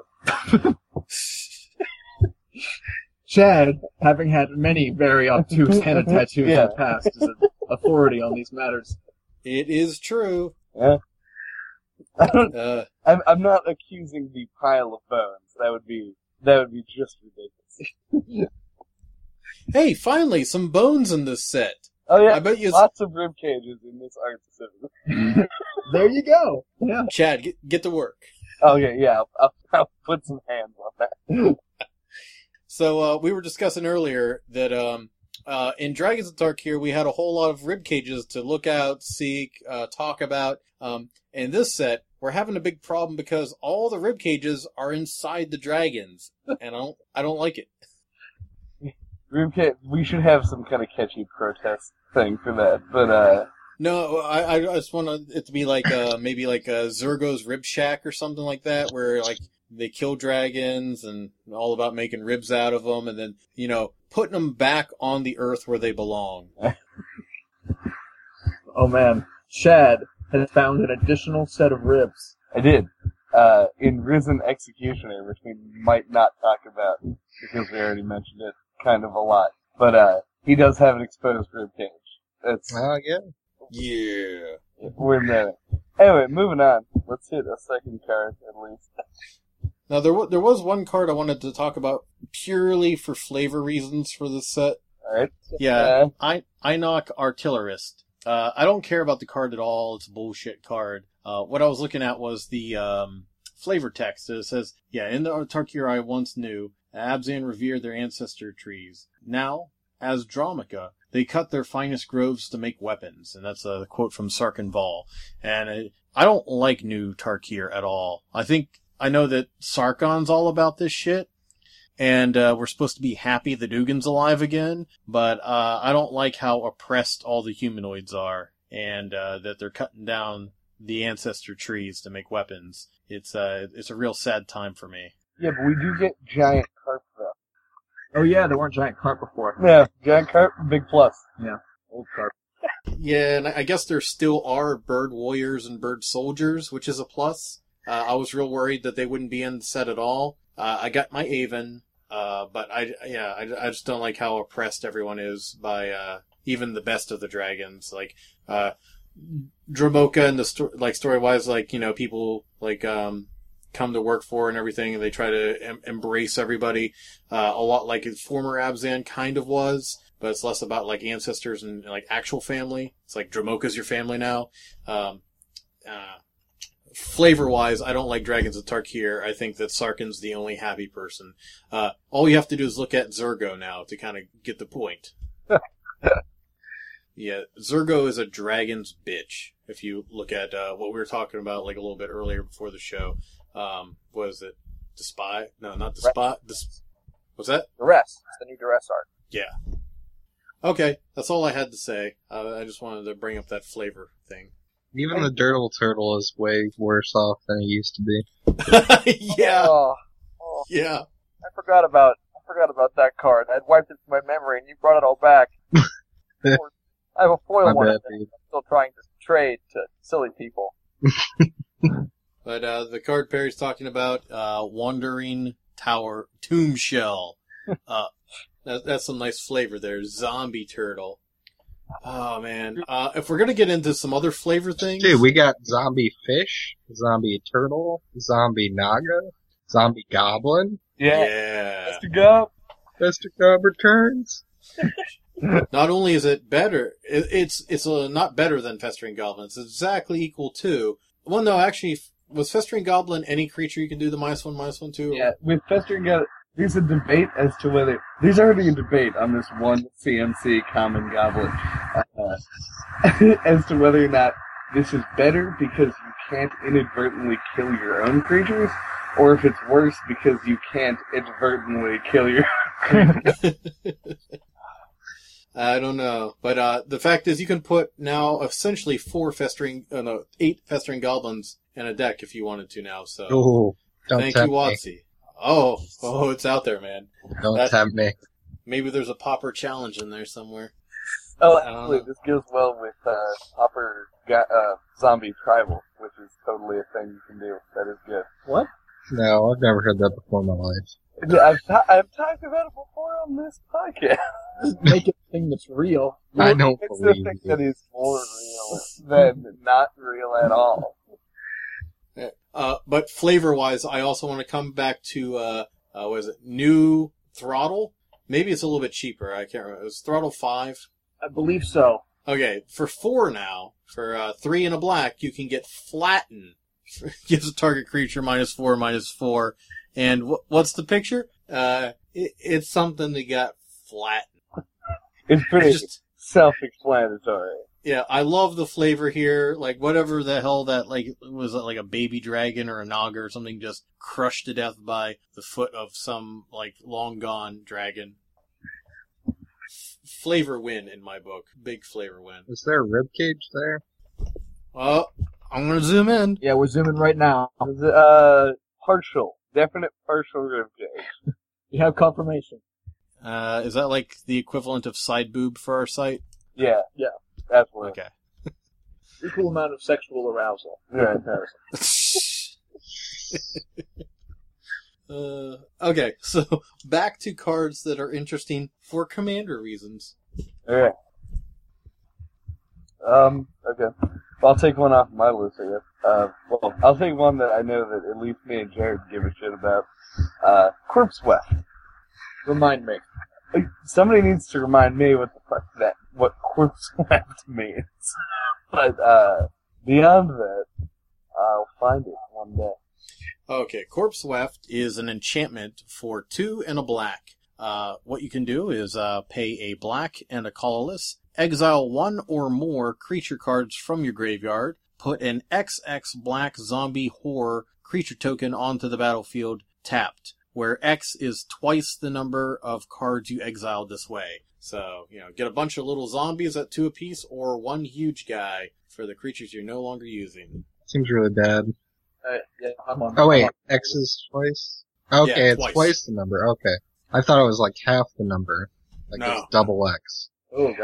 Chad, having had many very obtuse henna tattoos Yeah. in the past, is an authority on these matters. It is true. Yeah. I don't, Uh, I'm, I'm not accusing the pile of bones. That would be that would be just ridiculous. hey, finally, some bones in this set. Oh yeah, I bet you, lots of rib cages in this art specifically. There you go. Yeah. Chad, get, get to work. Okay, yeah, I'll, I'll, I'll put some hands on that. So uh, we were discussing earlier that um, uh, in Dragons of Tarkir we had a whole lot of rib cages to look out, seek, uh, talk about. Um, in this set, we're having a big problem because all the rib cages are inside the dragons, and I don't, I don't like it. Rib cage. We should have some kind of catchy protest thing for that, but uh, No, I, I just want it to be like uh, maybe like a Zergo's Rib Shack or something like that, where like they kill dragons and all about making ribs out of them, and then you know putting them back on the earth where they belong. Oh man, Chad has found an additional set of ribs. I did. Uh, in Risen Executioner, which we might not talk about because we already mentioned it kind of a lot. But uh, he does have an exposed rib cage. It's Oh, yeah. Yeah. we're in there. Anyway, moving on. Let's hit a second card at least. Now there w- there was one card I wanted to talk about purely for flavor reasons for this set. All right. Yeah, Uh, I Inoc Artillerist. Uh, I don't care about the card at all. It's a bullshit card. Uh, what I was looking at was the um, flavor text. It says, yeah, in the Tarkir I once knew, Abzan revered their ancestor trees. Now, as Dromica, they cut their finest groves to make weapons. And that's a quote from Sarkin Vol. And it, I don't like new Tarkir at all. I think, I know that Sarkon's all about this shit. And uh, we're supposed to be happy that Dugan's alive again, but uh, I don't like how oppressed all the humanoids are, and uh, that they're cutting down the ancestor trees to make weapons. It's uh, it's a real sad time for me. yeah, but we do get giant carp though. Oh yeah, there weren't giant carp before. Yeah, giant carp, big plus. Old carp. Yeah, and I guess there still are bird warriors and bird soldiers, which is a plus. Uh, I was real worried that they wouldn't be in the set at all. Uh, I got my Aven, uh, but I, yeah, I, I just don't like how oppressed everyone is by, uh, even the best of the dragons. Like, uh, Dromoka and the sto- like story-wise, like, you know, people, like, um, come to work for and everything, and they try to em- embrace everybody, uh, a lot like former Abzan kind of was. But it's less about, like, ancestors and, like, actual family. It's like Dromoka's your family now. Um, uh, flavor-wise, I don't like Dragons of Tarkir. I think that Sarkhan's the only happy person. Uh, all you have to do is look at Zergo now to kind of get the point. Yeah, Zergo is a dragon's bitch. If you look at, uh, what we were talking about, like, a little bit earlier before the show. Um, what is it? Despy? No, not Despy. Des- What's that? Duress. It's the new Duress art. Yeah. Okay, that's all I had to say. Uh, I just wanted to bring up that flavor thing. Even the Dirtle Turtle is way worse off than it used to be. Yeah, Oh, oh, yeah. I forgot about I forgot about that card. I'd wiped it from my memory, and you brought it all back. I have a foil My one. bad, of them. dude. I'm still trying to trade to silly people. But uh, the card Perry's talking about, uh, Wandering Tower Tomb Shell. Uh, that, that's some nice flavor there. Zombie Turtle. Oh, man. Uh, if we're going to get into some other flavor things... Dude, we got Zombie Fish, Zombie Turtle, Zombie Naga, Zombie Goblin, Yeah. Yeah. Mister Gov. Mister Cobb returns. Not only is it better, it, it's it's uh, not better than Festering Goblin. It's exactly equal to... Well, no, actually, was Festering Goblin any creature you can do the minus one, minus one, two? Yeah, with Festering Goblin, there's a debate as to whether... There's already a debate on this one C M C common goblin uh, as to whether or not this is better because you can't inadvertently kill your own creatures, or if it's worse because you can't inadvertently kill your own creatures. I don't know, but uh, the fact is, you can put now essentially four festering, uh, no, eight festering goblins in a deck if you wanted to now. So Ooh, don't thank you, tempt me. Watsy. Oh, oh, it's out there, man. Don't That- tempt me. Maybe there's a popper challenge in there somewhere. Oh, I don't actually, know. this goes well with uh, Hopper ga- uh, Zombie Tribal, which is totally a thing you can do. That is good. What? No, I've never heard that before in my life. I've, ta- I've talked about it before on this podcast. Make it a thing that's real. I don't It's the believe thing you. that is more real than not real at all. Uh, but flavor-wise, I also want to come back to, uh, uh, what is it, New Throttle? Maybe it's a little bit cheaper. I can't remember. It was Throttle five. I believe so. Okay, for four now, for uh, three and a black, you can get Flatten. Gives a target creature minus four, minus four. And wh- what's the picture? Uh, it, it's something that got flattened. It's pretty It's just, self-explanatory. yeah, I love the flavor here. Like, whatever the hell that, like, was it like a baby dragon or a naga or something just crushed to death by the foot of some, like, long gone dragon. F- flavor win in my book. Big flavor win. Is there a ribcage there? Well, I'm gonna zoom in. Yeah, we're zooming right now. Uh, partial. Definite partial ribcage. You have confirmation. Uh, is that like the equivalent of side boob for our site? Yeah. Yeah. Absolutely. Okay. Equal amount of sexual arousal. Yeah. Comparison. uh, okay, so back to cards that are interesting for commander reasons. Okay. Um, okay. Well, I'll take one off my list, I guess. Uh, well, I'll take one that I know that at least me and Jared give a shit about. Uh, Corpse Weft. Remind me. Like, somebody needs to remind me what the fuck that, what Corpse Weft means. But, uh, beyond that, I'll find it one day. Okay, Corpse Weft is an enchantment for two and a black. Uh, what you can do is uh, pay a black and a colorless, exile one or more creature cards from your graveyard, put an X X black zombie horror creature token onto the battlefield tapped, where X is twice the number of cards you exiled this way. So, you know, get a bunch of little zombies at two apiece, or one huge guy for the creatures you're no longer using. Seems really bad. Uh, yeah, I'm on. Oh wait, I'm on. X is twice? Okay, Yeah, it's twice. twice the number. Okay. I thought it was like half the number. Like No. it's double X. Oh god.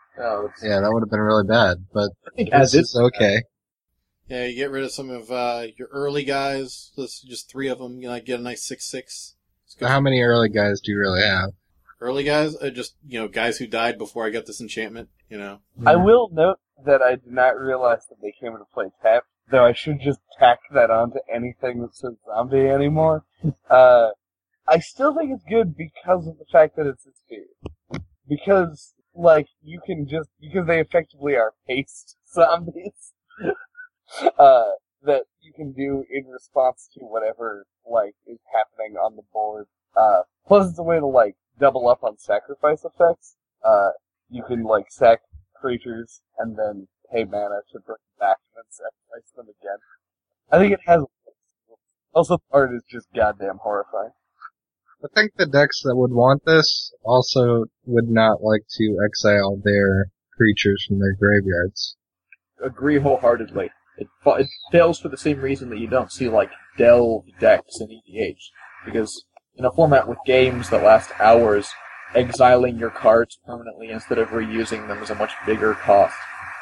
No, it's, Yeah, that would have been really bad, but I think this as is is okay. Yeah, you get rid of some of uh, your early guys. There's just three of them. You know, get a nice six six. So how many early guys do you really have? Early guys, uh, just you know, guys who died before I got this enchantment. You know. I will note that I did not realize that they came into play tapped, though I should just tack that onto anything that says zombie anymore. Uh, I still think it's good because of the fact that it's a speed. Because, like, you can just, because they effectively are paced zombies, uh, that you can do in response to whatever, like, is happening on the board. Uh, plus it's a way to, like, double up on sacrifice effects. Uh, you can, like, sack creatures and then pay mana to bring them back and then sacrifice them again. I think it has. Also, the art is just goddamn horrifying. I think the decks that would want this also would not like to exile their creatures from their graveyards. agree wholeheartedly. It, fa- it fails for the same reason that you don't see, like, delve decks in E D H. Because in a format with games that last hours, exiling your cards permanently instead of reusing them is a much bigger cost.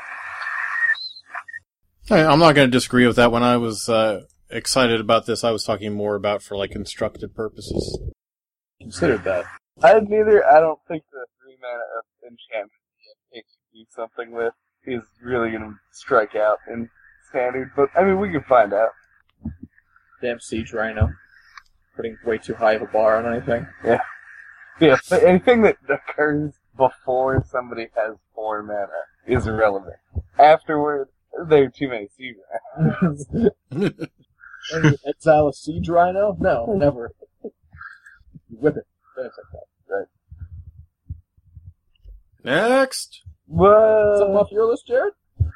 Hey, I'm not going to disagree with that. When I was uh, excited about this, I was talking more about for like constructed purposes. Considered that. I neither. I don't think the three mana of enchantment that you do something with is really going to strike out in standard. But I mean, we can find out. Damn Siege Rhino. Putting way too high of a bar on anything. Yeah. Yeah. But anything that occurs before somebody has four mana is irrelevant. Afterward, there are too many Siege Rhinos. Exile a Siege Rhino? No, never. You whip it. That's like that. Right. Next. What? Something off your list, Jared?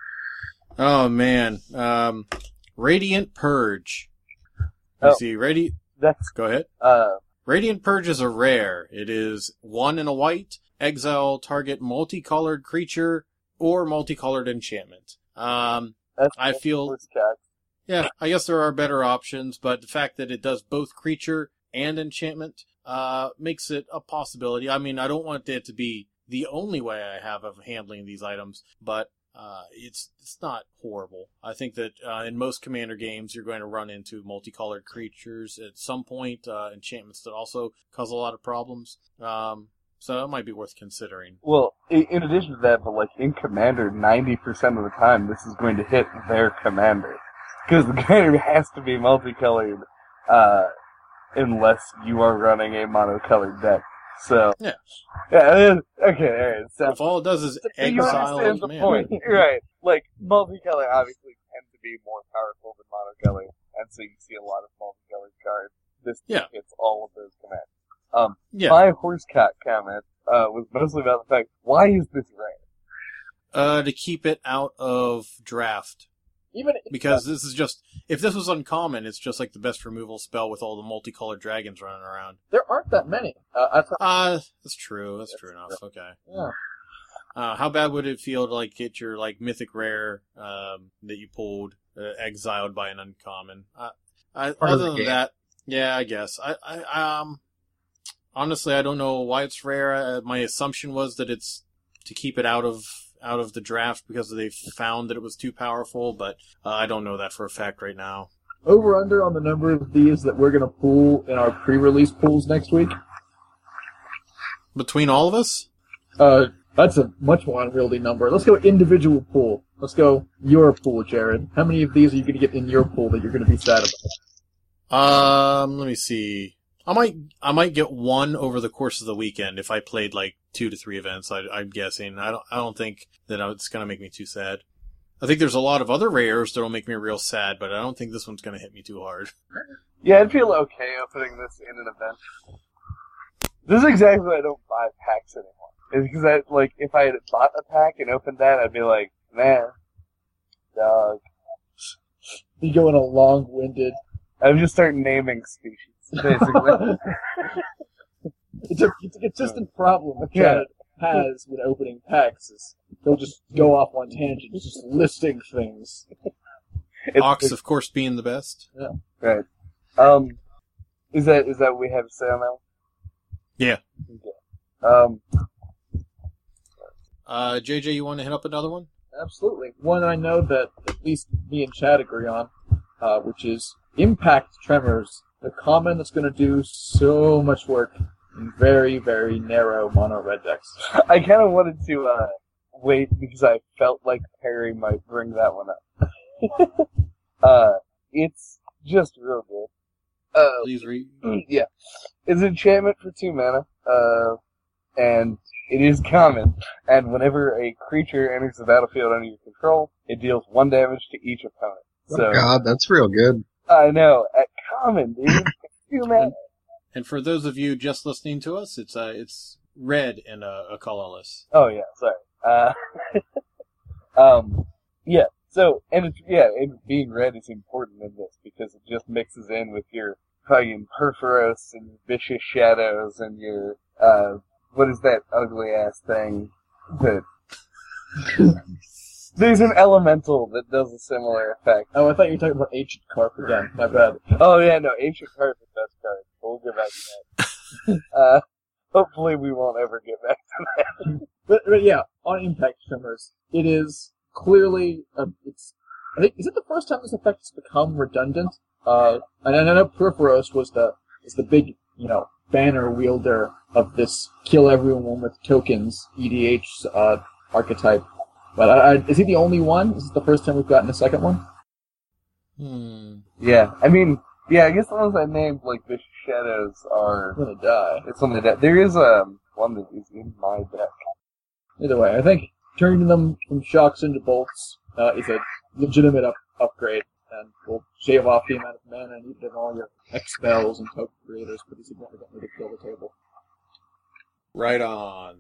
Oh man, um, Radiant Purge. You Oh. see, Radi- That's Go ahead. uh. Radiant Purge is a rare. It is one in a white. Exile target multicolored creature or multicolored enchantment. Um, That's I feel- that's Scott. yeah, I guess there are better options, but the fact that it does both creature and enchantment uh, makes it a possibility. I mean, I don't want it to be the only way I have of handling these items, but uh, it's it's not horrible. I think that uh, in most Commander games, you're going to run into multicolored creatures at some point, uh, enchantments that also cause a lot of problems. Um, so it might be worth considering. Well, i- in addition to that, but like in Commander, ninety percent of the time, this is going to hit their commander. Because the commander has to be multicolored, uh, unless you are running a monocolored deck. So, Yeah. Yeah, uh, okay, alright. So, If all it does is you exile understand those the mana. point. Right. Like, multicolor obviously tend to be more powerful than monocolor, and so you see a lot of multicolored cards. This Yeah. hits all of those commands. Um, Yeah. My horsecock comment uh, was mostly about the fact, why is this rare? Uh, to keep it out of draft. Even if, Because this is just, if this was uncommon, it's just like the best removal spell with all the multicolored dragons running around. there aren't that many. Uh, I thought, Ah, uh, that's true. That's true enough. Okay. yeah. Uh, how bad would it feel to like get your like mythic rare um, that you pulled uh, exiled by an uncommon? Uh, I, Part of other the than game. that, yeah, I guess. I, I um, honestly, I don't know why it's rare. Uh, my assumption was that it's to keep it out of out of the draft because they found that it was too powerful, but uh, I don't know that for a fact right now. Over under on the number of these that we're going to pool in our pre-release pools next week? Between all of us? Uh, that's a much more unwieldy number. Let's go individual pool. Let's go your pool, Jared. How many of these are you going to get in your pool that you're going to be sad about? Um, let me see. I might, I might get one over the course of the weekend if I played like two to three events. I, I'm guessing. I don't, I don't think that it's gonna make me too sad. I think there's a lot of other rares that'll make me real sad, but I don't think this one's gonna hit me too hard. Yeah, I'd feel okay opening this in an event. This is exactly why I don't buy packs anymore. Is because I, like, if I had bought a pack and opened that, I'd be like, man, dog. You go in a long-winded... I would just start naming species, basically. It's a, it's a consistent problem that Yeah. Jared has with opening packs. Is he'll just go off on tangents, just listing things. It's- Ox, it's- of course, being the best. Right. Um, is that is that what we have to say on that one? Yeah. Okay. Um, Uh, J J, you want to hit up another one? Absolutely. One I know that at least me and Chad agree on, uh, which is Impact Tremors, the common that's going to do so much work in very, very narrow mono red decks. I kind of wanted to uh, wait because I felt like Perry might bring that one up. uh, it's just real good. Uh, Please read. yeah. It's an enchantment for two mana, uh, and it is common, and whenever a creature enters the battlefield under your control, it deals one damage to each opponent. So, Oh God, that's real good. I know, at common, dude. Two mana. And for those of you just listening to us, it's uh, it's red and a, a colorless. Oh yeah, sorry. Uh, um, yeah. So, and it's, yeah, and being red is important in this because it just mixes in with your fucking Perforos and Vicious Shadows and your, uh, what is that ugly ass thing that, there's an elemental that does a similar effect. Oh, I thought you were talking about Ancient Carp again. My bad. Oh yeah, no, Ancient Carp is the best card. We'll get back to that. uh, hopefully we won't ever get back to that. But, but yeah, on Impact Tremors, it is clearly, uh, it's, I think, is it the first time this effect has become redundant? Uh, and I know Perforos was the, is the big, you know, banner wielder of this kill everyone with tokens, E D H, uh, archetype. But I, I, is he the only one? Is this the first time we've gotten a second one? Hmm. Yeah, I mean, yeah, I guess the ones I named, like Vicious Shadows, are, I'm gonna die. it's on the deck. There is um, one that is in my deck. Either way, I think turning them from shocks into bolts uh, is a legitimate up- upgrade, and will shave off the amount of mana needed in all your X spells and token creators pretty significantly to kill the table. Right on.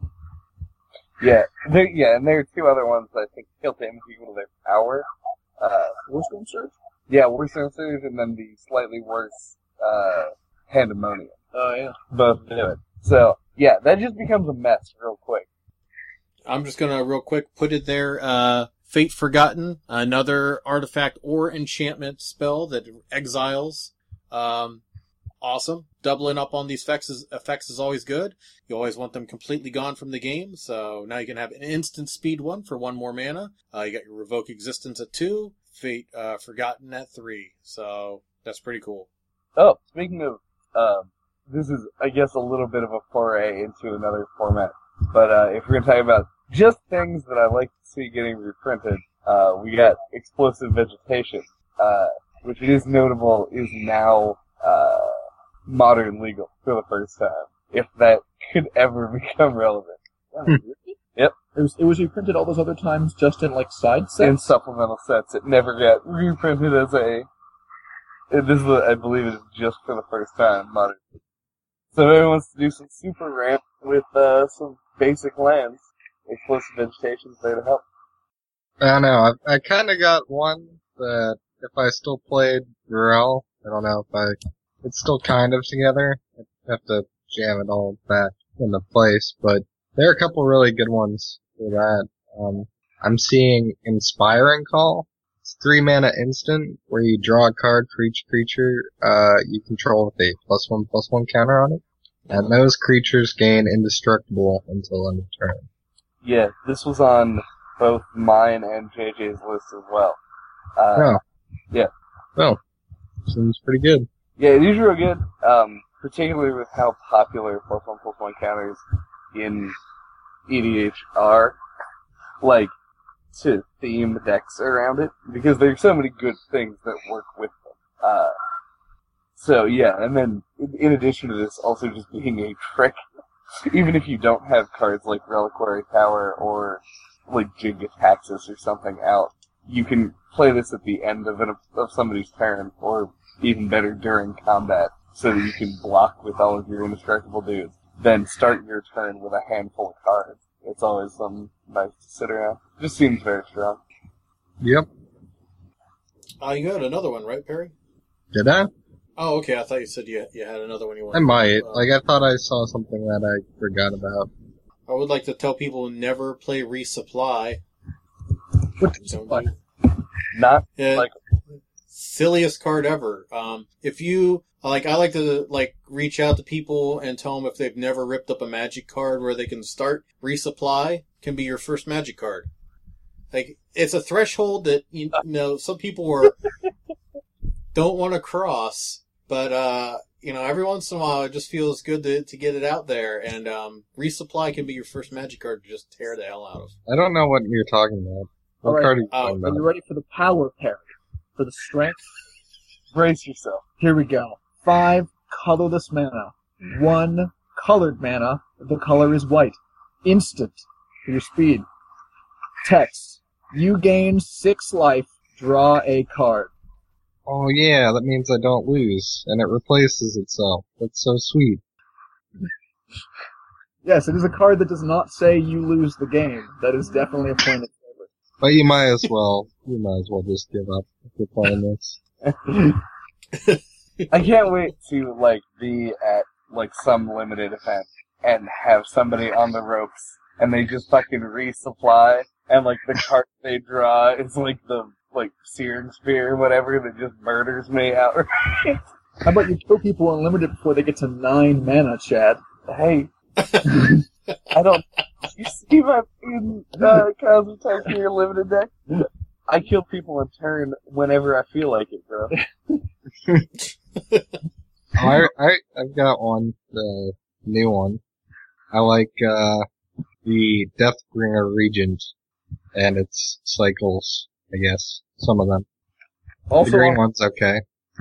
Yeah, there, yeah, and there are two other ones that I think kill damage equal to their power. Uh, Warstone Surge? yeah, Warstone Surge, and then the slightly worse, uh, Pandemonium. Oh, yeah. Both do it. So, yeah, that just becomes a mess real quick. I'm just gonna real quick put it there. Uh, Fate Forgotten, another artifact or enchantment spell that exiles. Um, awesome. Doubling up on these effects is, effects is always good. You always want them completely gone from the game. So now you can have an instant speed one for one more mana. Uh, you got your Revoke Existence at two, Fate uh, Forgotten at three. So that's pretty cool. Oh, speaking of, um, this is, I guess, a little bit of a foray into another format. But, uh, if we're gonna talk about just things that I like to see getting reprinted, uh, we got Explosive Vegetation, uh, which it is notable is now, uh, modern legal for the first time. If that could ever become relevant. Yep. It was, it was reprinted all those other times just in, like, side sets? In supplemental sets. It never got reprinted as a, this is, I believe it is just for the first time, modern. So if anyone wants to do some super ramp with, uh, some basic lands, Explosive Vegetation's there to help. I don't know. I, I kind of got one that if I still played Varel, I don't know if I. It's still kind of together. I have to jam it all back into place, but there are a couple really good ones for that. Um, I'm seeing Inspiring Call. It's three mana instant where you draw a card for each creature uh you control with a plus one plus one counter on it, and those creatures gain indestructible until end of turn. Yeah, this was on both mine and J J's list as well. Uh, Oh. Yeah. Well, seems pretty good. Yeah, it is real good, um, particularly with how popular plus one plus one counters in E D H are. Like, to theme decks around it, because there's so many good things that work with them. Uh, so yeah, and then, in addition to this, also just being a trick, even if you don't have cards like Reliquary Tower or, like, Jig-Taxis or something out, you can play this at the end of an, of somebody's turn, or even better, during combat, so that you can block with all of your indestructible dudes. Then start your turn with a handful of cards. It's always something nice to sit around. Just seems very strong. Yep. Uh, you had another one, right, Perry? Did I? Oh, okay. I thought you said you, you had another one you I wanted. might. Uh, Like, I thought I saw something that I forgot about. I would like to tell people never play Resupply. What Don't supply? do- Not Yeah, like silliest card ever. Um, if you, like, I like to, like, reach out to people and tell them if they've never ripped up a Magic card where they can start resupply, can be your first Magic card. Like, it's a threshold that, you know, some people are, don't want to cross, but, uh, you know, every once in a while it just feels good to, to get it out there, and, um, resupply can be your first Magic card to just tear the hell out of. I don't know what you're talking about. What All right. card are you Oh, talking Are about? you ready for the power parry? For the strength? Brace yourself. Here we go. Five colorless mana. One colored mana. The color is white. Instant. For your speed. Text. You gain six life. Draw a card. Oh yeah, that means I don't lose, and it replaces itself. That's so sweet. Yes, it is a card that does not say you lose the game. That is definitely a point of favor. But you might as well, you might as well just give up if you're playing this. I can't wait to, like, be at, like, some limited event and have somebody on the ropes and they just fucking resupply and, like, the card they draw is, like, the, like, Searing Spear or whatever that just murders me outright. How about you kill people unlimited before they get to nine mana, Chad? Hey. I don't... You see my fucking uh, Cosmic Typhoon limited deck? I kill people in turn whenever I feel like it, bro. I, I, I've got one, the new one. I like, uh, the Deathbringer Regent, and its cycles, I guess. Some of them. Also, The green one's okay.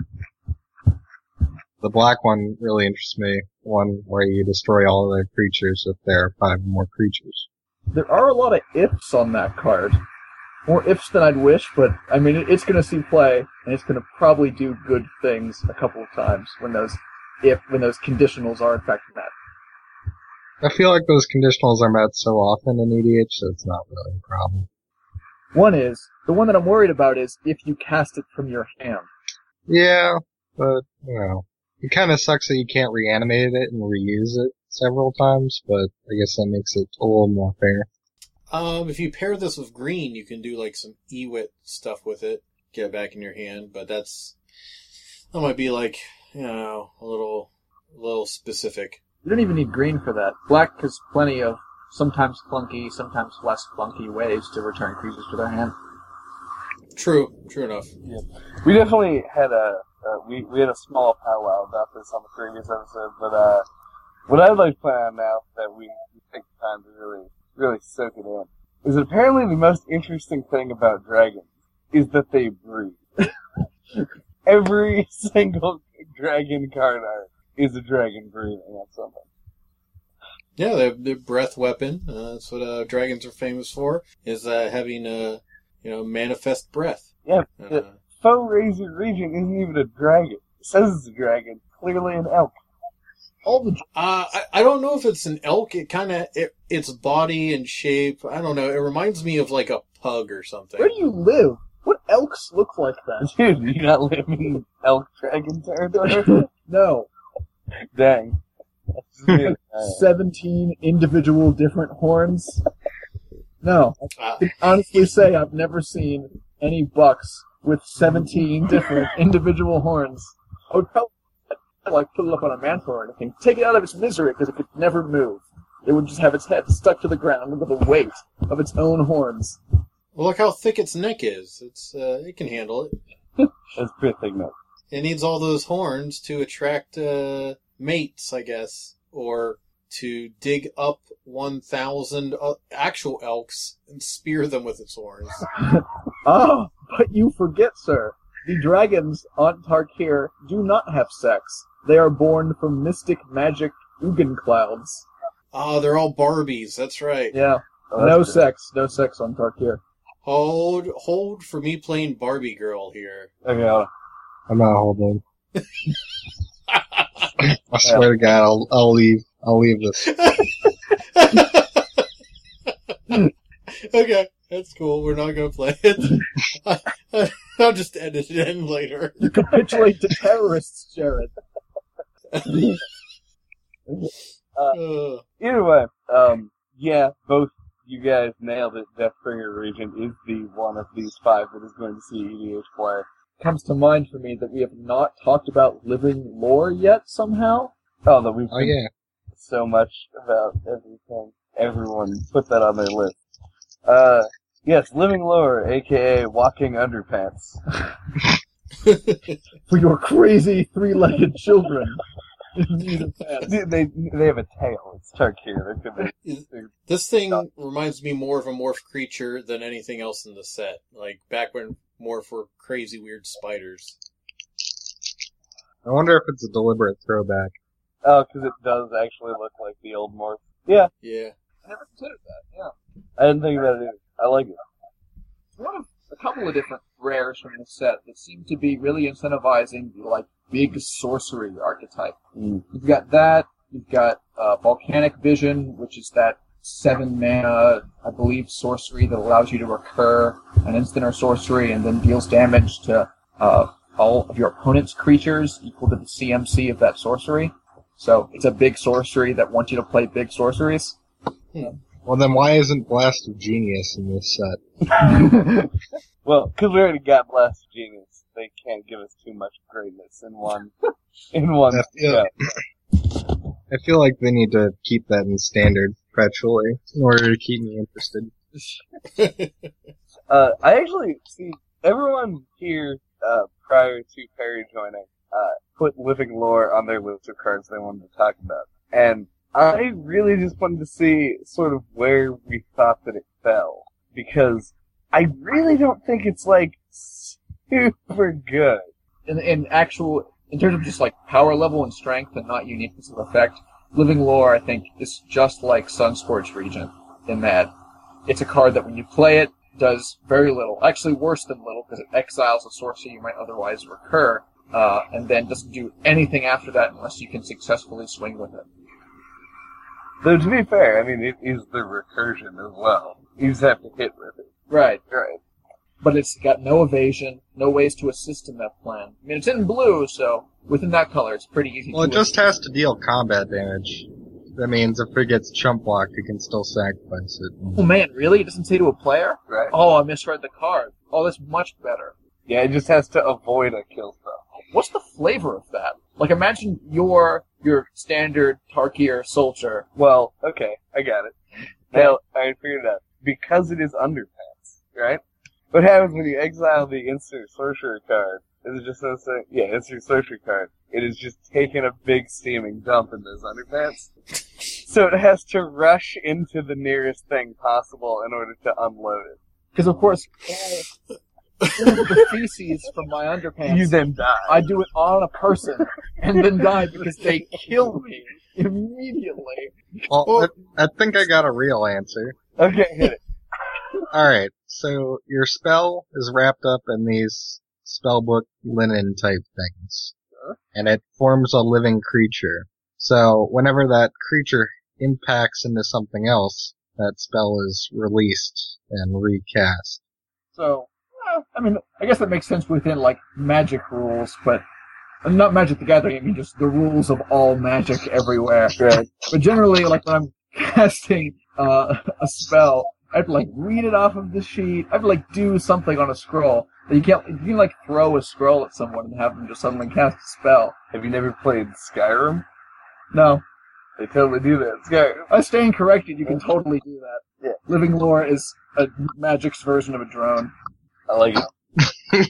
The black one really interests me. One where you destroy all of their creatures if there are five or more creatures. there are a lot of ifs on that card. More ifs than I'd wish, but, I mean, it, it's going to see play, and it's going to probably do good things a couple of times when those if when those conditionals are in fact met. I feel like those conditionals are met so often in E D H, so it's not really a problem. One is, the one that I'm worried about is if you cast it from your hand. Yeah, but, you know, it kind of sucks that you can't reanimate it and reuse it several times, but I guess that makes it a little more fair. Um, if you pair this with green, you can do like some E-Wit stuff with it, get it back in your hand, but that's, that might be like, you know, a little, a little specific. You don't even need green for that. Black has plenty of sometimes clunky, sometimes less clunky ways to return creatures to their hand. True, true enough. Yeah. We definitely had a uh, we we had a small powwow about this on the previous episode, but uh, what I'd like to point out now that we, we take the time to really really soak it in is that apparently the most interesting thing about dragons is that they breathe. Every single dragon card art is a dragon breathing on something. Yeah, they're, they're breath weapon. Uh, that's what uh, dragons are famous for, is uh, having a, you know, manifest breath. Yeah, Uh, the Faux Razor Regent isn't even a dragon. It says it's a dragon. Clearly an elk. All the Uh, I, I don't know if it's an elk. It kind of, it, its body and shape, I don't know. It reminds me of like a pug or something. Where do you live? What elks look like that? Dude, you not live in elk dragon territory? No. Dang. That's good. Uh, Seventeen individual different horns? No. Uh, I can honestly say I've never seen any bucks with seventeen different individual horns. I would probably like put it up on a mantle or anything. Take it out of its misery because it could never move. It would just have its head stuck to the ground under the weight of its own horns. well, look how thick its neck is. It's, uh, it can handle it. That's pretty thick, man. It needs all those horns to attract, uh, mates, I guess, or to dig up one thousand uh, actual elks and spear them with its horns. Ah, but you forget, sir. The dragons on Tarkir do not have sex. They are born from mystic magic Ugin clouds. Oh, they're all Barbies, that's right. Yeah. Oh, No that's good. sex. No sex on Tarkir. Hold, hold for me playing Barbie girl here. Okay, hold on. I'm not holding. I swear to God, I'll, I'll leave. I'll leave this. Okay, that's cool. We're not gonna play it. I, I'll just edit it in later. You capitulate to terrorists, Jared. Uh, Either way, um, yeah, both you guys nailed it. Deathbringer Regent is the one of these five that is going to see E D H play. comes to mind for me that we have not talked about living lore yet somehow. Oh, that we've Oh been yeah. so much about everything. Everyone put that on their list. Uh, yes, living lore, aka walking underpants. For your crazy three-legged children in need of pants. They, they they have a tail. It's Tarkir. They could be. This thing reminds me more of a morph creature than anything else in the set. Like back when morph were crazy weird spiders. I wonder if it's a deliberate throwback. Oh, because it does actually look like the old morph. Yeah, Yeah. I never considered that, yeah. I didn't think about it either. I like it. It's one of a couple of different rares from the set that seem to be really incentivizing the, like, big sorcery archetype. Mm. You've got that, you've got uh, Volcanic Vision, which is that seven mana, I believe, sorcery that allows you to recur an instant or sorcery and then deals damage to uh, all of your opponent's creatures equal to the C M C of that sorcery. So it's a big sorcery that wants you to play big sorceries. Well, then why isn't Blast of Genius in this set? Well, because we already got Blast of Genius, they can't give us too much greatness in one. in one. I feel, I feel like they need to keep that in standard perpetually in order to keep me interested. Uh, I actually see everyone here uh, prior to Perry joining uh, put living lore on their list of cards they wanted to talk about, and I really just wanted to see sort of where we thought that it fell, because I really don't think it's, like, super good. In, in actual, in terms of just like power level and strength and not uniqueness of effect, Living Lore, I think, is just like Sunscorch Regent in that it's a card that when you play it, does very little. Actually worse than little, because it exiles a sorcery you might otherwise recur, uh, and then doesn't do anything after that unless you can successfully swing with it. Though, to be fair, I mean, it is the recursion as well. You just have to hit with it. Right. Right. But it's got no evasion, no ways to assist in that plan. I mean, it's in blue, so within that color, it's pretty easy Well, to it just has to deal combat damage. That means if it gets chump blocked, you can still sacrifice it. Oh man, really? It doesn't say to a player? Right. Oh, I misread the card. Oh, that's much better. Yeah, it just has to avoid a kill spell. What's the flavor of that? Like, imagine you're your standard Tarkir soldier. Well, okay, I got it. Now, I figured it out. Because it is underpants, right? What happens when you exile the instant sorcerer card? Is it just no say, yeah, instant sorcerer card. It is just taking a big steaming dump in those underpants. So it has to rush into the nearest thing possible in order to unload it. Because, of course, all the feces from my underpants, You then die. I do it on a person and then die because they kill me immediately. Well, I, I think I got a real answer. Okay, hit it. Alright, so your spell is wrapped up in these spellbook linen type things. And it forms a living creature. So whenever that creature impacts into something else, that spell is released and recast. So, eh, I mean, I guess that makes sense within, like, magic rules, but not Magic the Gathering, I mean just the rules of all magic everywhere. Right. But generally, like, when I'm casting uh, a spell, I have to, like, read it off of the sheet. I have to, like, do something on a scroll. You can't, you can, like, throw a scroll at someone and have them just suddenly cast a spell. Have you never played Skyrim? No. They totally do that. Skyrim. I stand corrected, you can totally do that. Yeah. Living Lore is a Magic's version of a drone. I like it.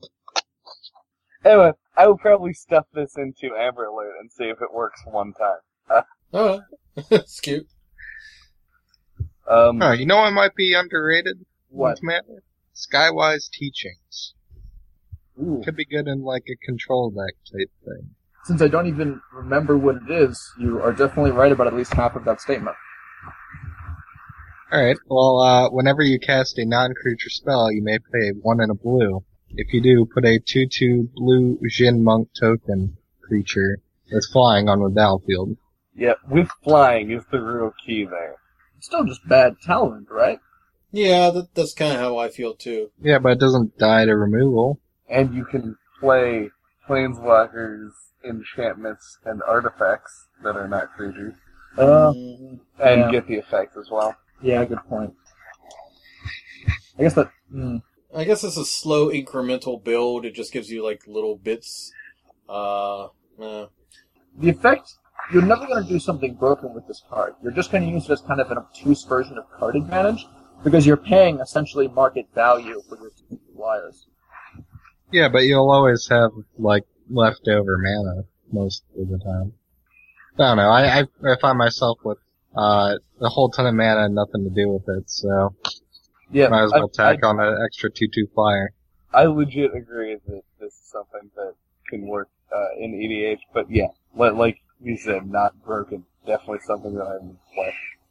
Anyway, I will probably stuff this into Amber Alert and see if it works one time. Oh, that's cute. Um, Oh, you know what might be underrated? What? Commander? Skywise Teachings. Ooh. Could be good in like a control deck type thing. Since I don't even remember what it is, you are definitely right about at least half of that statement. Alright, well, uh, whenever you cast a non-creature spell, you may pay one and a blue. If you do, put a two two blue Jin Monk token creature that's flying on the battlefield. yeah, with flying is the real key there. It's still just bad talent, right? Yeah, that, that's kind of how I feel too. Yeah, but it doesn't die to removal. And you can play planeswalkers, enchantments, and artifacts that are not creatures, Uh, Mm, and Yeah. get the effect as well. yeah, good point. I guess that... Mm, I guess it's a slow incremental build. It just gives you like little bits. Uh, eh. The effect, you're never going to do something broken with this card. You're just going to use it as kind of an obtuse version of card advantage, because you're paying essentially market value for your two flyers. Yeah, but you'll always have, like, leftover mana most of the time. I don't know, I, I, I find myself with, uh, a whole ton of mana and nothing to do with it, so Yeah, might as well I, tack on an extra two two flyer. I legit agree that this is something that can work uh, in E D H, but yeah, like, like you said, not broken. Definitely something that I would play.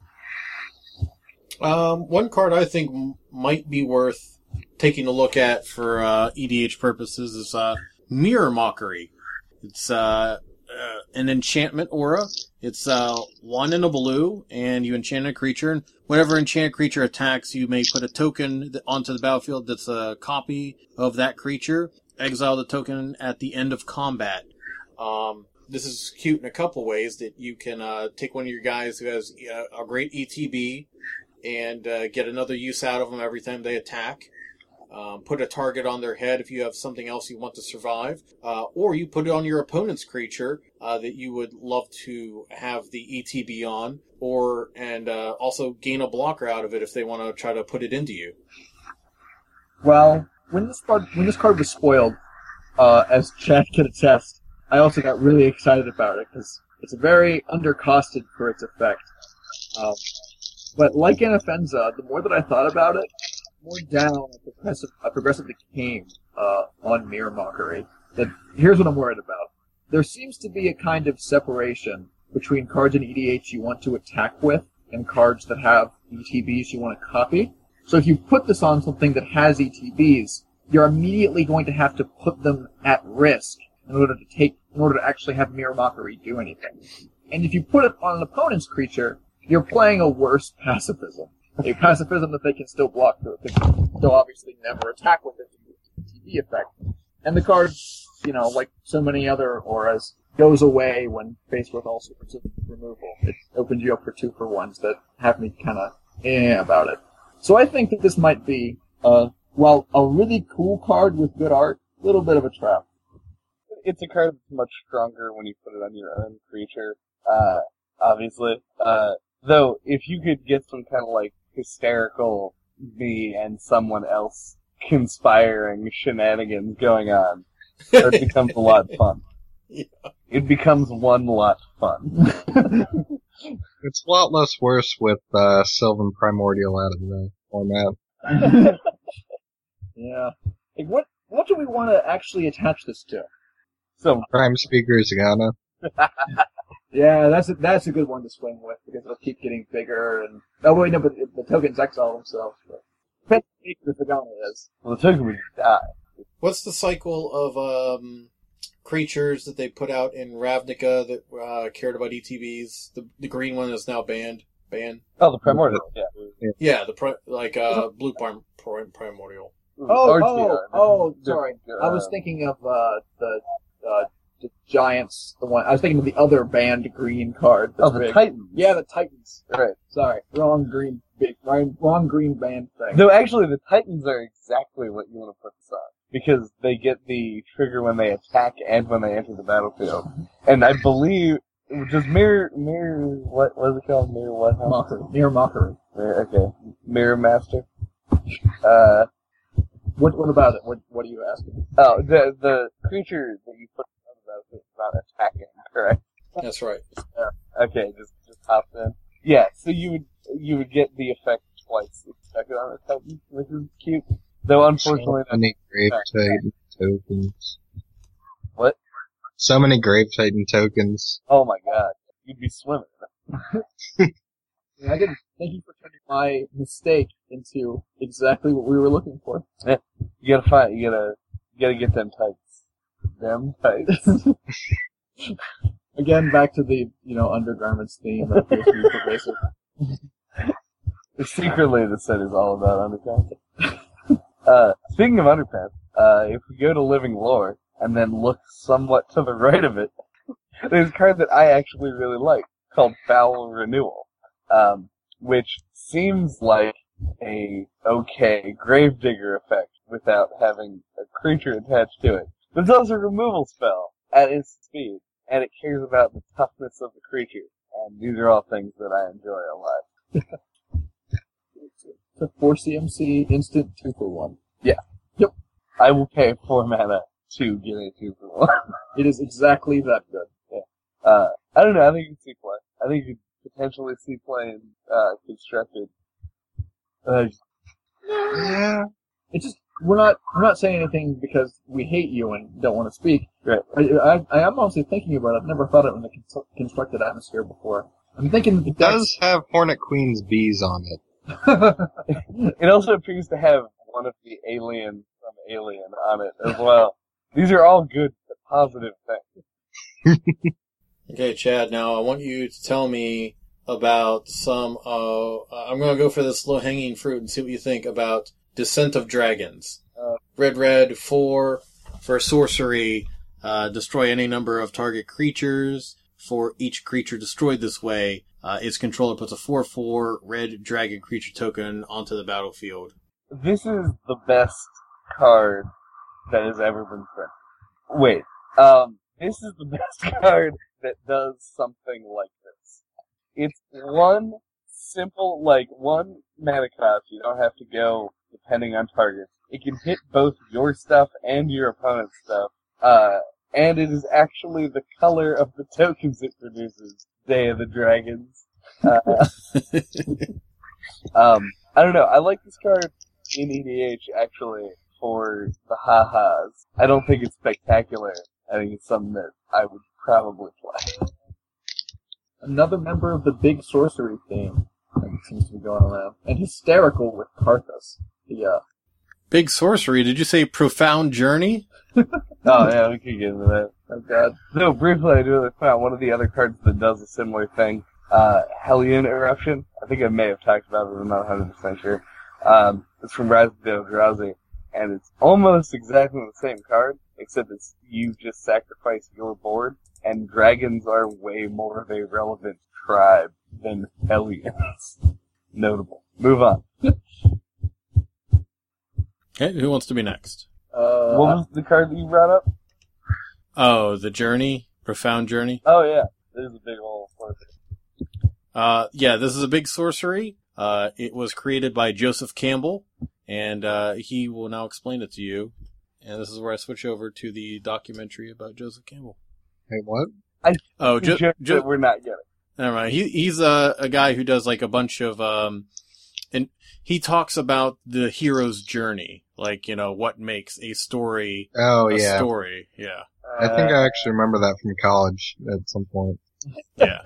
Um, one card I think m- might be worth taking a look at for uh, E D H purposes is uh, Mirror Mockery. It's uh, uh, an enchantment aura. It's uh, one in a blue, and you enchant a creature. And whenever enchanted creature attacks, you may put a token th- onto the battlefield that's a copy of that creature. Exile the token at the end of combat. Um, this is cute in a couple ways, that you can uh, take one of your guys who has uh, a great E T B and uh, get another use out of them every time they attack. Um, put a target on their head if you have something else you want to survive. Uh, or you put it on your opponent's creature uh, that you would love to have the E T B on, or and uh, also gain a blocker out of it if they want to try to put it into you. Well, when this card when this card was spoiled, uh, as Chad can attest, I also got really excited about it because it's very undercosted for its effect. Um, but like Anafenza, the more that I thought about it, the more down I progressive, I progressively came uh, on Mirror Mockery. That here's what I'm worried about. There seems to be a kind of separation between cards in E D H you want to attack with and cards that have E T Bs you want to copy. So if you put this on something that has E T Bs, you're immediately going to have to put them at risk in order to take, in order to actually have Mirror Mockery do anything. And if you put it on an opponent's creature, you're playing a worse pacifism. A pacifism that they can still block through. They'll obviously never attack with it due to the E T B effect. And the card, you know, like so many other auras, goes away when faced with all sorts of removal. It opens you up for two for ones that have me kind of eh about it. So I think that this might be, uh, while a really cool card with good art, a little bit of a trap. It's a card that's much stronger when you put it on your own creature, uh, obviously. Uh, though, if you could get some kind of, like, hysterical me and someone else conspiring shenanigans going on, it becomes a lot of fun. Yeah. It becomes one lot fun. It's a lot less worse with uh, Sylvan Primordial out of the format. Yeah. Like, what, what do we want to actually attach this to? So, Prime Speaker Zagana. Yeah, that's a, that's a good one to swing with, because it'll keep getting bigger, and... Oh, wait, no, but the tokens exile themselves. But depends how big the Zagana is. well, the token would die. What's the cycle of um, creatures that they put out in Ravnica that uh, cared about E T Bs? The the green one is now banned. Banned. Oh, the primordial, yeah. Yeah, the pri- like uh, blue prim- prim- primordial. Oh, R T oh, R. oh, sorry. Uh, I was thinking of uh, the, uh, the Giants, the one... I was thinking of the other banned green card. Oh, that's the big. Titans. Yeah, the Titans. Right. Sorry, wrong green big, wrong, wrong green band thing. Though actually, the Titans are exactly what you want to put this on. Because they get the trigger when they attack and when they enter the battlefield. And I believe, does Mirror, Mirror, what, what is it called? Mirror what? Huh? Mockery, near mockery. Mirror, okay. Mirror Master. Uh, What what about it? What what are you asking? oh, the, the creature that you put on the battlefield is not attacking, correct? That's right. Okay, just, just hop in. Yeah, so you would, you would get the effect twice expected on a Titan, which is cute. Though unfortunately, So many Grave Titan tokens. What? So many Grave Titan tokens. oh my god, you'd be swimming. Yeah, I didn't. Thank you for turning my mistake into exactly what we were looking for. You gotta find, you gotta, you gotta get them tights. Them tights. Again, back to the you know undergarments theme that appears to be pervasive. Secretly, the set is all about underpants. uh, speaking of underpants, uh, if we go to Living Lore and then look somewhat to the right of it, there's a card that I actually really like called Foul Renewal, um, which seems like a okay Gravedigger effect without having a creature attached to it. But it's also a removal spell at its speed, and it cares about the toughness of the creature. And these are all things that I enjoy a lot. It's a four C M C instant two for one. Yeah. Yep. I will pay four mana to get a two for one. It is exactly that good. Yeah. Uh, I don't know. I think you can see play. I think you could potentially see play in uh, constructed. Uh, Yeah. It's just we're not we're not saying anything because we hate you and don't want to speak. Right. I, I, I am honestly thinking about it. I've never thought of it in the con- constructed atmosphere before. I'm thinking the It does have Hornet Queen's bees on it. it also appears to have one of the alien from Alien on it as well. These are all good, positive things. Okay, Chad, now I want you to tell me about some, uh, I'm going to go for this low-hanging fruit and see what you think about Descent of Dragons. Uh, red, red, four, for sorcery, uh, destroy any number of target creatures. For each creature destroyed this way, uh, its controller puts a four four red dragon creature token onto the battlefield. This is the best card that has ever been printed. Wait, um, this is the best card that does something like this. It's one simple, like, one mana cost. You don't have to go depending on targets. It can hit both your stuff and your opponent's stuff. Uh, and it is actually the color of the tokens it produces. Day of the Dragons. Uh, um, I don't know. I like this card in E D H, actually, for the ha-has. I don't think it's spectacular. I think it's something that I would probably play. Another member of the big sorcery theme that seems to be going around. And hysterical with Karthus. The, uh... Big sorcery? Did you say Profound Journey? Oh, yeah, we could get into that. Oh, God. No, briefly, I do really found one of the other cards that does a similar thing. Uh, Hellion Eruption. I think I may have talked about it, but I'm not one hundred percent sure. Um, it's from Rise of the Eldrazi, and it's almost exactly the same card, except it's you just sacrifice your board, and dragons are way more of a relevant tribe than Hellions. Notable. Move on. Okay, who wants to be next? Uh, What was the card that you brought up? Oh, the Journey? Profound Journey? Oh, yeah. There's a big old sorcery. Uh, yeah, this is a big sorcery. Uh, it was created by Joseph Campbell, and uh, he will now explain it to you. And this is where I switch over to the documentary about Joseph Campbell. Hey, what? Oh, jo- jo- jo- that we're not getting. Never mind. He, he's a, a guy who does like a bunch of, um, and he talks about the hero's journey. Like, you know, what makes a story Oh, a yeah. story. Yeah. I think I actually remember that from college at some point. Yeah.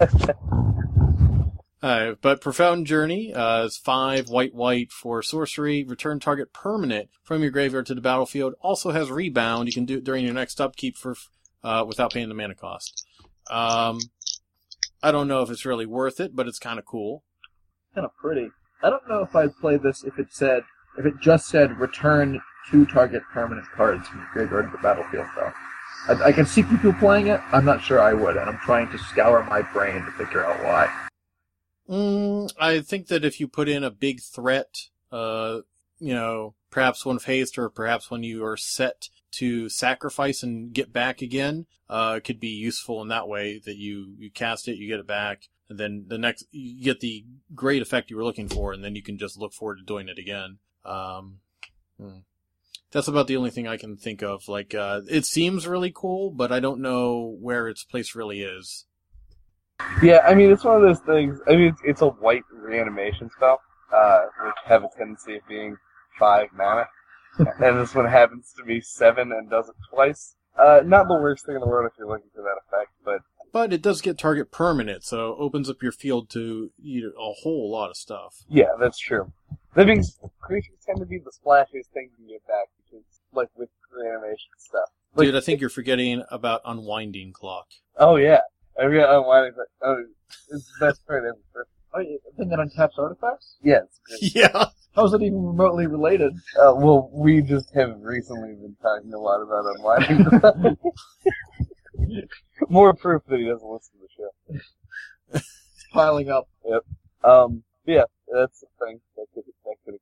Uh, but Profound Journey uh, is five white white for sorcery. Return target permanent from your graveyard to the battlefield. Also has rebound. You can do it during your next upkeep for uh, without paying the mana cost. Um, I don't know if it's really worth it, but it's kind of cool. Kind of pretty. I don't know if I'd play this if it said if it just said return two target permanent cards from your graveyard to the battlefield, though. I, I can see people playing it. I'm not sure I would, and I'm trying to scour my brain to figure out why. Mm, I think that if you put in a big threat, uh, you know, perhaps one of haste or perhaps when you are set to sacrifice and get back again, uh, it could be useful in that way that you, you cast it, you get it back, and then the next, you get the great effect you were looking for, and then you can just look forward to doing it again. Um, hmm. That's about the only thing I can think of. Like, uh, it seems really cool, but I don't know where its place really is. Yeah, I mean, it's one of those things. I mean, it's, it's a white reanimation spell, uh, which have a tendency of being five mana. And this one happens to be seven and does it twice. Uh, not the worst thing in the world if you're looking for that effect, but... But it does get target permanent, so it opens up your field to you know, a whole lot of stuff. Yeah, that's true. Living creatures tend to be the splashiest thing you can get back, because, like, with reanimation stuff. Like, Dude, I think you're forgetting about Unwinding Clock. Oh, yeah. I forgot unwinding clock. Oh, it's the best part ever. Oh, you think that untaps artifacts? Yeah, it's great. Yeah. How is it even remotely related? Uh, well, we just have recently been talking a lot about unwinding clock. More proof that he doesn't listen to the show. It's piling up. Um, yeah, that's the thing that could, that could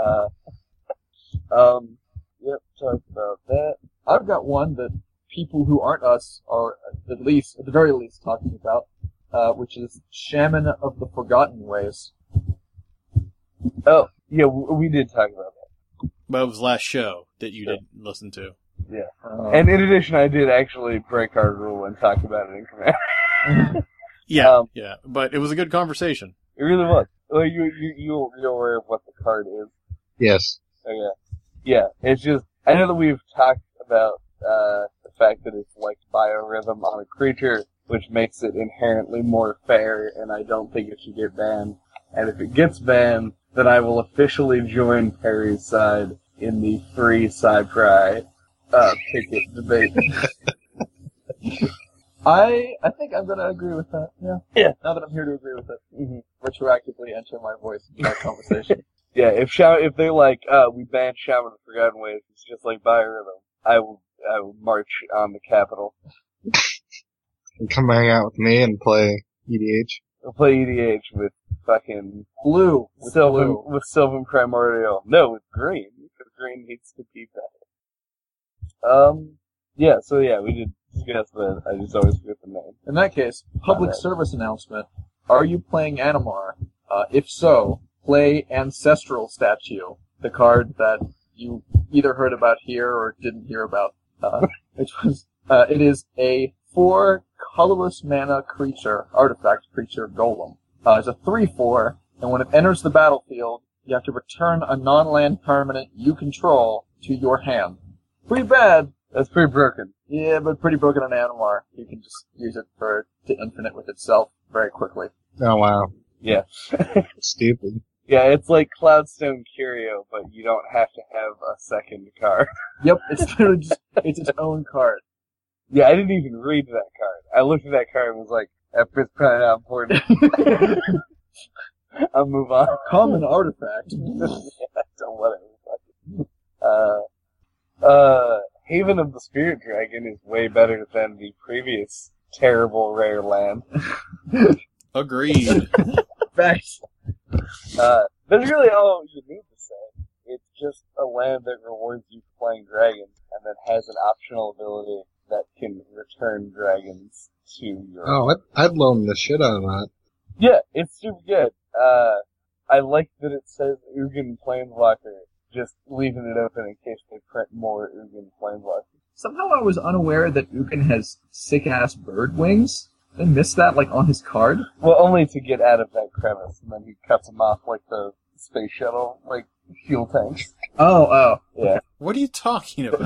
Uh, um, yep, talked about that. I've got one that people who aren't us are at least, at the very least, talking about, uh, which is Shaman of the Forgotten Ways. Oh, yeah, w- we did talk about that. But it was last show that you didn't listen to. Yeah. Uh, And in addition, I did actually break our rule and talk about it in command. Yeah, Um, yeah. But it was a good conversation. It really was. Well, you, you, you, you're aware of what the card is. Yes. Oh, yeah. Yeah, it's just, I know that we've talked about, uh, the fact that it's like biorhythm on a creature, which makes it inherently more fair, and I don't think it should get banned. And if it gets banned, then I will officially join Perry's side in the free Cypri, uh, ticket debate. I I think I'm going to agree with that. Yeah. Yeah. Now that I'm here to agree with it, Mm-hmm. retroactively enter my voice in that conversation. Yeah, if Sha- if they're like, uh, we banned Shaman of the Forgotten Ways, it's just like biorhythm, I will, I will march on the Capitol. And come hang out with me and play E D H. We'll play E D H with fucking Blue. With Sylvan, blue. with Sylvan Primordial. No, with green, because green needs to be better. Um, yeah, so yeah, we did discuss that. I just always forget the name. In that case, public Alright. service announcement. Are you playing Animar? Uh, if so, play Ancestral Statue, the card that you either heard about here or didn't hear about. Uh, which was, uh, it is a four colorless mana creature, artifact creature golem. Uh, it's a three four, and when it enters the battlefield, you have to return a non-land permanent you control to your hand. Pretty bad. That's pretty broken. Yeah, but pretty broken on Animar. You can just use it for to infinite with itself very quickly. Oh wow. Yeah. Stupid. Yeah, it's like Cloudstone Curio, but you don't have to have a second card. Yep, it's literally just, it's its own card. Yeah, I didn't even read that card. I looked at that card and was like, that's probably not important. I'll move on. Common artifact. Yeah, so whatever. Uh, uh, Haven of the Spirit Dragon is way better than the previous terrible rare land. Agreed. Facts. Uh, that's really all you need to say. It's just a land that rewards you for playing dragons, and then has an optional ability that can return dragons to your... Oh, I'd, I'd loan the shit out of that. Yeah, it's super good. Uh, I like that it says Ugin Planeswalker, just leaving it open in case they print more Ugin Planeswalkers. Somehow I was unaware that Ugin has sick-ass bird wings. I missed that, like, on his card. Well, only to get out of that crevice, and then he cuts them off like the space shuttle, like fuel tanks. Oh, oh. Yeah. What are you talking about?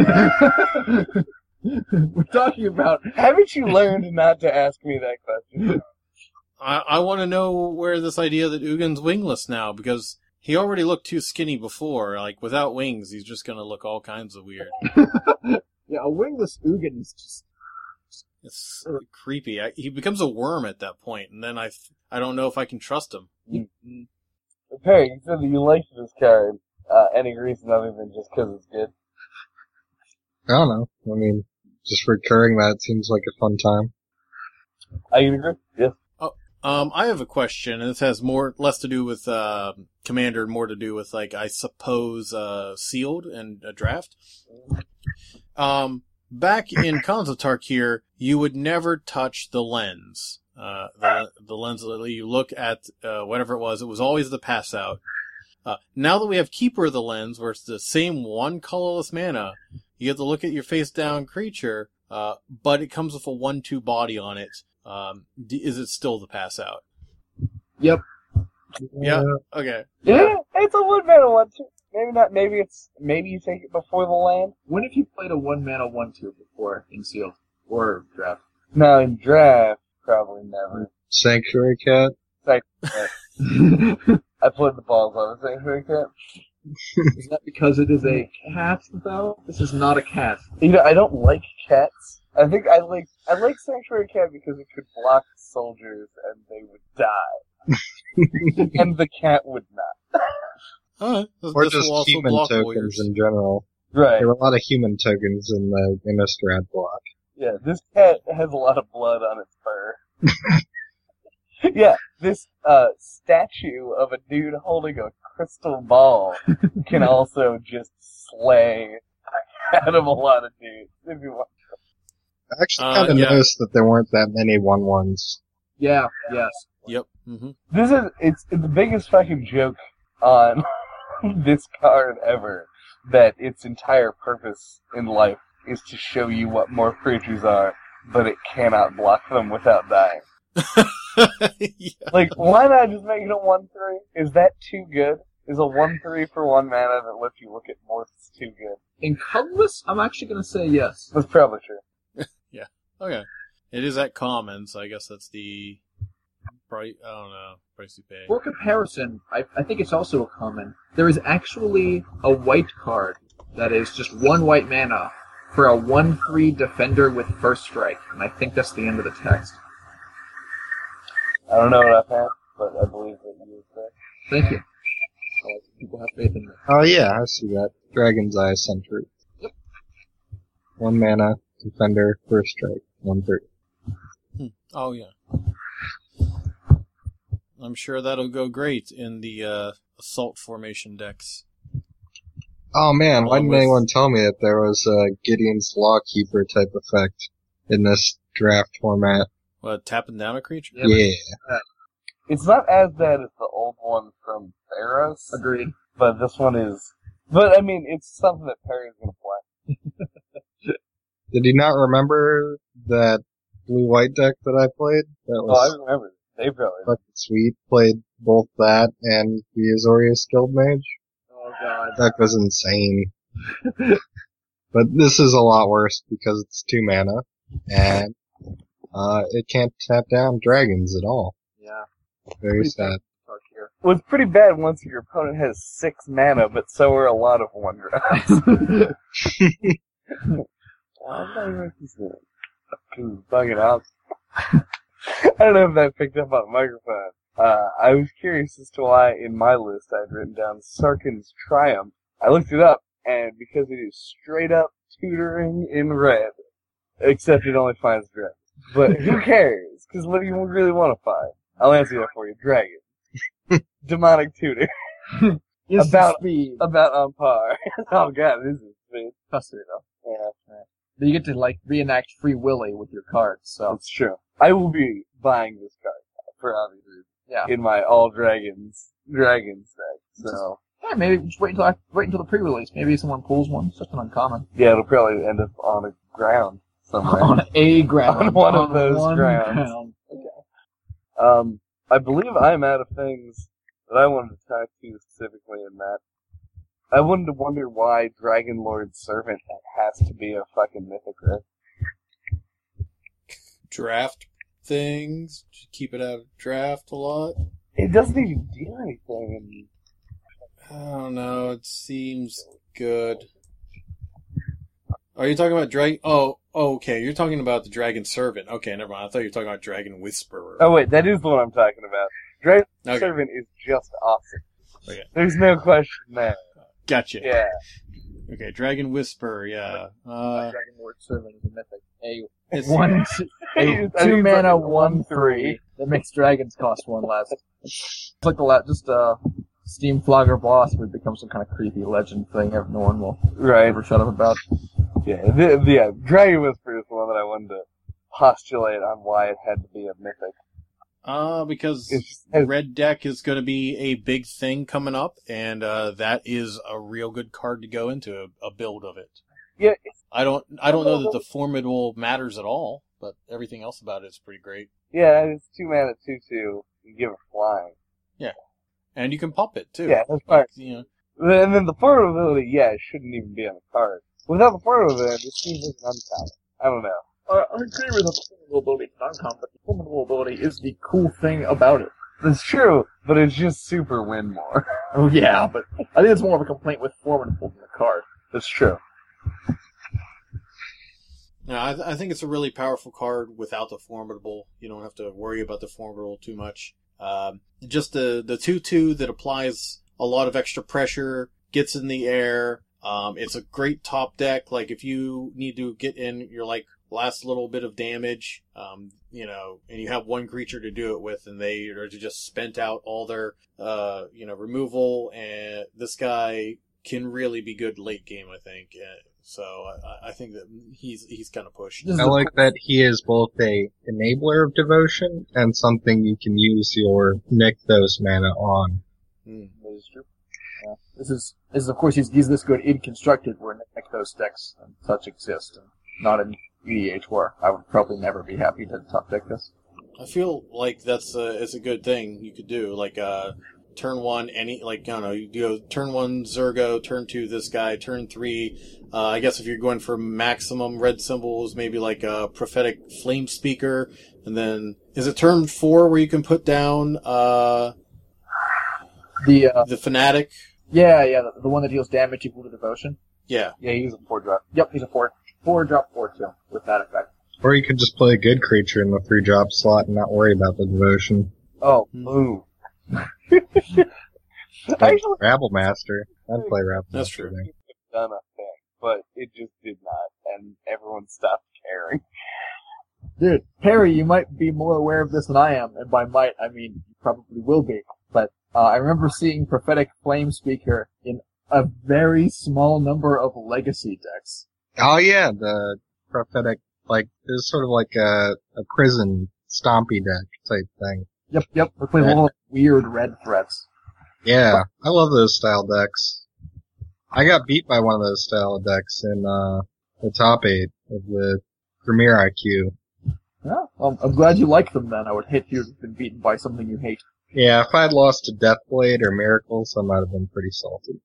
We're talking about... Haven't you learned not to ask me that question? I, I want to know where this idea that Ugin's wingless now, because he already looked too skinny before. Like, without wings, he's just going to look all kinds of weird. Yeah, a wingless Ugin is just... It's creepy. I, he becomes a worm at that point, and then I, I don't know if I can trust him. Mm-hmm. Perry, you said that you liked this card. Uh, any reason other than just because it's good? I don't know. I mean, just recurring that seems like a fun time. I can agree. Yeah. Um, I have a question, and this has more, less to do with, uh, Commander, and more to do with, like, I suppose, uh, Sealed and a draft. Um, back in Khans of Tarkir, you would never touch the lens. Uh, the, the lens that you look at, uh, whatever it was, it was always the pass out. Uh, now that we have Keeper of the Lens, where it's the same one colorless mana, you have to look at your face down creature, uh, but it comes with a one two body on it. Um, d- is it still the pass out? Yep. Yeah. Okay. Yeah, it's a one mana one too. Maybe not. Maybe it's maybe you take it before the land. When have you played a one mana one two before in Sealed? Or draft? No, in draft probably never. Sanctuary Cat? Like, uh, I played the balls on the Sanctuary Cat. Is that because it is a cat, though? This is not a cat. You know, I don't like cats. I think I like I like Sanctuary Cat because it could block soldiers and they would die, and the cat would not. Alright. This, Or this just will also human block tokens warriors. in general. Right. There were a lot of human tokens in the Innistrad block. Yeah. This cat has a lot of blood on its fur. Yeah, this uh, statue of a dude holding a crystal ball can also just slay out of a lot of dudes, if you want. I actually Uh, kind of yeah. noticed that there weren't that many one ones. Yeah, yes. Yep. Mm-hmm. This is, it's the biggest fucking joke on this card ever, that its entire purpose in life is to show you what more creatures are, but it cannot block them without dying. Yeah. Like, why not just make it a one three? Is that too good? Is a one three for one mana that lets you look at morphs too good? In colorless, I'm actually going to say yes. That's probably true. Okay. It is at common, so I guess that's the price. I don't know. Price you pay. For comparison, I, I think it's also a common. There is actually a white card that is just one white mana for a one three defender with first strike, and I think that's the end of the text. I don't know what I've had, but I believe that you would say. Thank you. I like that people have faith in me. Oh yeah, I see that. Dragon's Eye Sentry. Yep. One mana, defender, first strike, one thirty. Hmm. Oh, yeah. I'm sure that'll go great in the uh, assault formation decks. Oh man, why Along didn't with- anyone tell me that there was a Gideon's Lawkeeper type effect in this draft format? What, tapping down a creature? Yeah, but- Yeah. It's not as bad as the old one from Theros, Agreed. but this one is. But I mean, it's something that Perry's gonna play. Did you not remember that blue-white deck that I played? That Oh, I was remember. They probably. fucking sweet. Played both that and the Azorius Guildmage. Oh god. That was insane. But this is a lot worse because it's two mana, and uh, it can't tap down dragons at all. Yeah. Very Pretty sad. Dark here. Well, it's pretty bad once your opponent has six mana, but so are a lot of one drops. I'm not even fucking bugging out. I don't know if that picked up on the microphone. Uh, I was curious as to why in my list I'd written down Sarkhan's Triumph. I looked it up, and because it is straight up tutoring in red, except it only finds dragons. But who cares? Because what do you really want to find? I'll answer that for you. Dragon. Demonic tutor. Yes, About- speed. About on par. Oh god, this is speed. Custody though. Yeah, But you get to like reenact Free Willy with your cards, so that's true. I will be buying this card for obvious reasons yeah. in my all dragons dragons deck. So Yeah, maybe just wait until I, wait until the pre-release. Maybe someone pulls one. Such an uncommon. yeah, it'll probably end up on a ground somewhere. On a ground. On one of those one grounds. ground. Um, I believe I'm out of things that I wanted to talk to you specifically in that. I wanted to wonder why Dragon Lord's Servant has to be a fucking mythic, right? Draft things. Just keep it out of draft a lot. It doesn't even do anything. I don't know. It seems good. Are you talking about Dragon? Oh, oh, okay. You're talking about the Dragon Servant. Okay, never mind. I thought you were talking about Dragon Whisperer. Oh wait, that is the one I'm talking about. Dragon Okay. Servant is just awesome. Okay. There's no question there. Gotcha. Yeah. Okay, Dragon Whisperer. Yeah. Uh, Dragon Lord Servant is a mythic. A it's, one, two, I a think two it's mana, like one three that makes dragons cost one less. It's like a lot, just a Steam Flogger boss would become some kind of creepy legend thing that no one will Right. ever shut up about. Yeah. The, the, yeah. Dragon Whisperer is the one that I wanted to postulate on why it had to be a mythic. uh, because It's just, it, Red Deck is going to be a big thing coming up, and uh, that is a real good card to go into a, a build of it. yeah. I don't, I don't know that the formidable matters at all, but everything else about it is pretty great. Yeah. It's two mana, two two. You give it flying. And you can pop it too. Yeah, that's fine. Like, you know, And then the formidability, yeah, it shouldn't even be on the card. Without the formidability, it seems like an uncommon. I don't know. Uh, I agree with the formidable ability. It's non-common, but the formidable ability is the cool thing about it. That's true, but it's just super win more. Oh yeah, but I think it's more of a complaint with formidable than the card. That's true. no, I, th- I think it's a really powerful card without the formidable. You don't have to worry about the formidable too much. Um, just the the two two that applies a lot of extra pressure, gets in the air. Um, it's a great top deck. Like if you need to get in, you're like last little bit of damage, um, you know, and you have one creature to do it with, and they are just spent out all their, uh, you know, removal, and this guy can really be good late game, I think. Uh, so I, I think that he's he's kind of pushed. I like that he is both a enabler of devotion and something you can use your Nykthos mana on. Mm. That is true. Yeah. This is, this is of course, he's, he's this good in constructed where Nykthos decks and such exist, and not in E D H where I would probably never be happy to top deck this. I feel like that's a, it's a good thing you could do. Like, uh, turn one, any, like, I don't know, you go turn one Zergo, turn two this guy, turn three, uh, I guess if you're going for maximum red symbols, maybe like a prophetic flame speaker, and then, is it turn four where you can put down, uh, The, uh, the fanatic? yeah, yeah, the, the one that deals damage equal to devotion. Yeah. Yeah, he's a four drop. Yep, he's a four, four drop four two with that effect. Or you could just play a good creature in the three drop slot and not worry about the devotion. Oh, Hmm. ooh. Like Actually, Rabble Master. I'd play Rabble That's Master. true. there. it's done a thing, but it just did not, and everyone stopped caring. Dude, Harry, you might be more aware of this than I am, and by might, I mean you probably will be. But uh, I remember seeing Prophetic Flame Speaker in a very small number of Legacy decks. Oh yeah, the prophetic, like, there's sort of like a, a prison stompy deck type thing. Yep, yep, we're playing Yeah. all weird red threats. Yeah, I love those style decks. I got beat by one of those style decks in, uh, the top eight of the Premier I Q. Yeah, well, I'm glad you like them then. I would hate you to have been beaten by something you hate. Yeah, if I had lost to Deathblade or Miracles, I might have been pretty salty.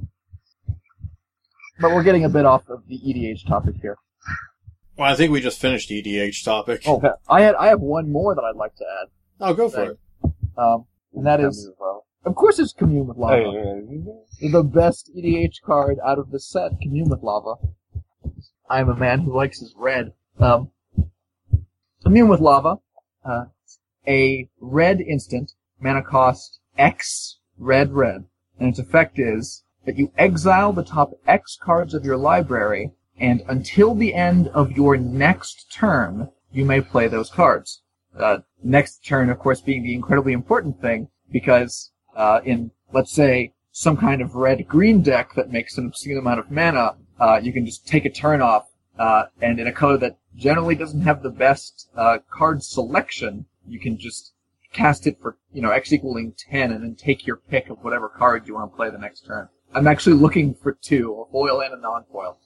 But we're getting a bit off of the E D H topic here. Well, I think we just finished E D H topic. Oh, I had I have one more that I'd like to add. Oh, go for it. Um, and that is, of course, it's Commune with Lava. The best E D H card out of the set, Commune with Lava. I'm a man who likes his red. Um, Commune with Lava, uh, a red instant, mana cost X, red, red, and its effect is that you exile the top X cards of your library, and until the end of your next turn, you may play those cards. Uh, next turn, of course, being the incredibly important thing, because uh, in, let's say, some kind of red-green deck that makes an obscene amount of mana, uh, you can just take a turn off, uh, and in a color that generally doesn't have the best uh, card selection, you can just cast it for, you know, X equaling ten, and then take your pick of whatever card you want to play the next turn. I'm actually looking for two, a foil and a non-foil.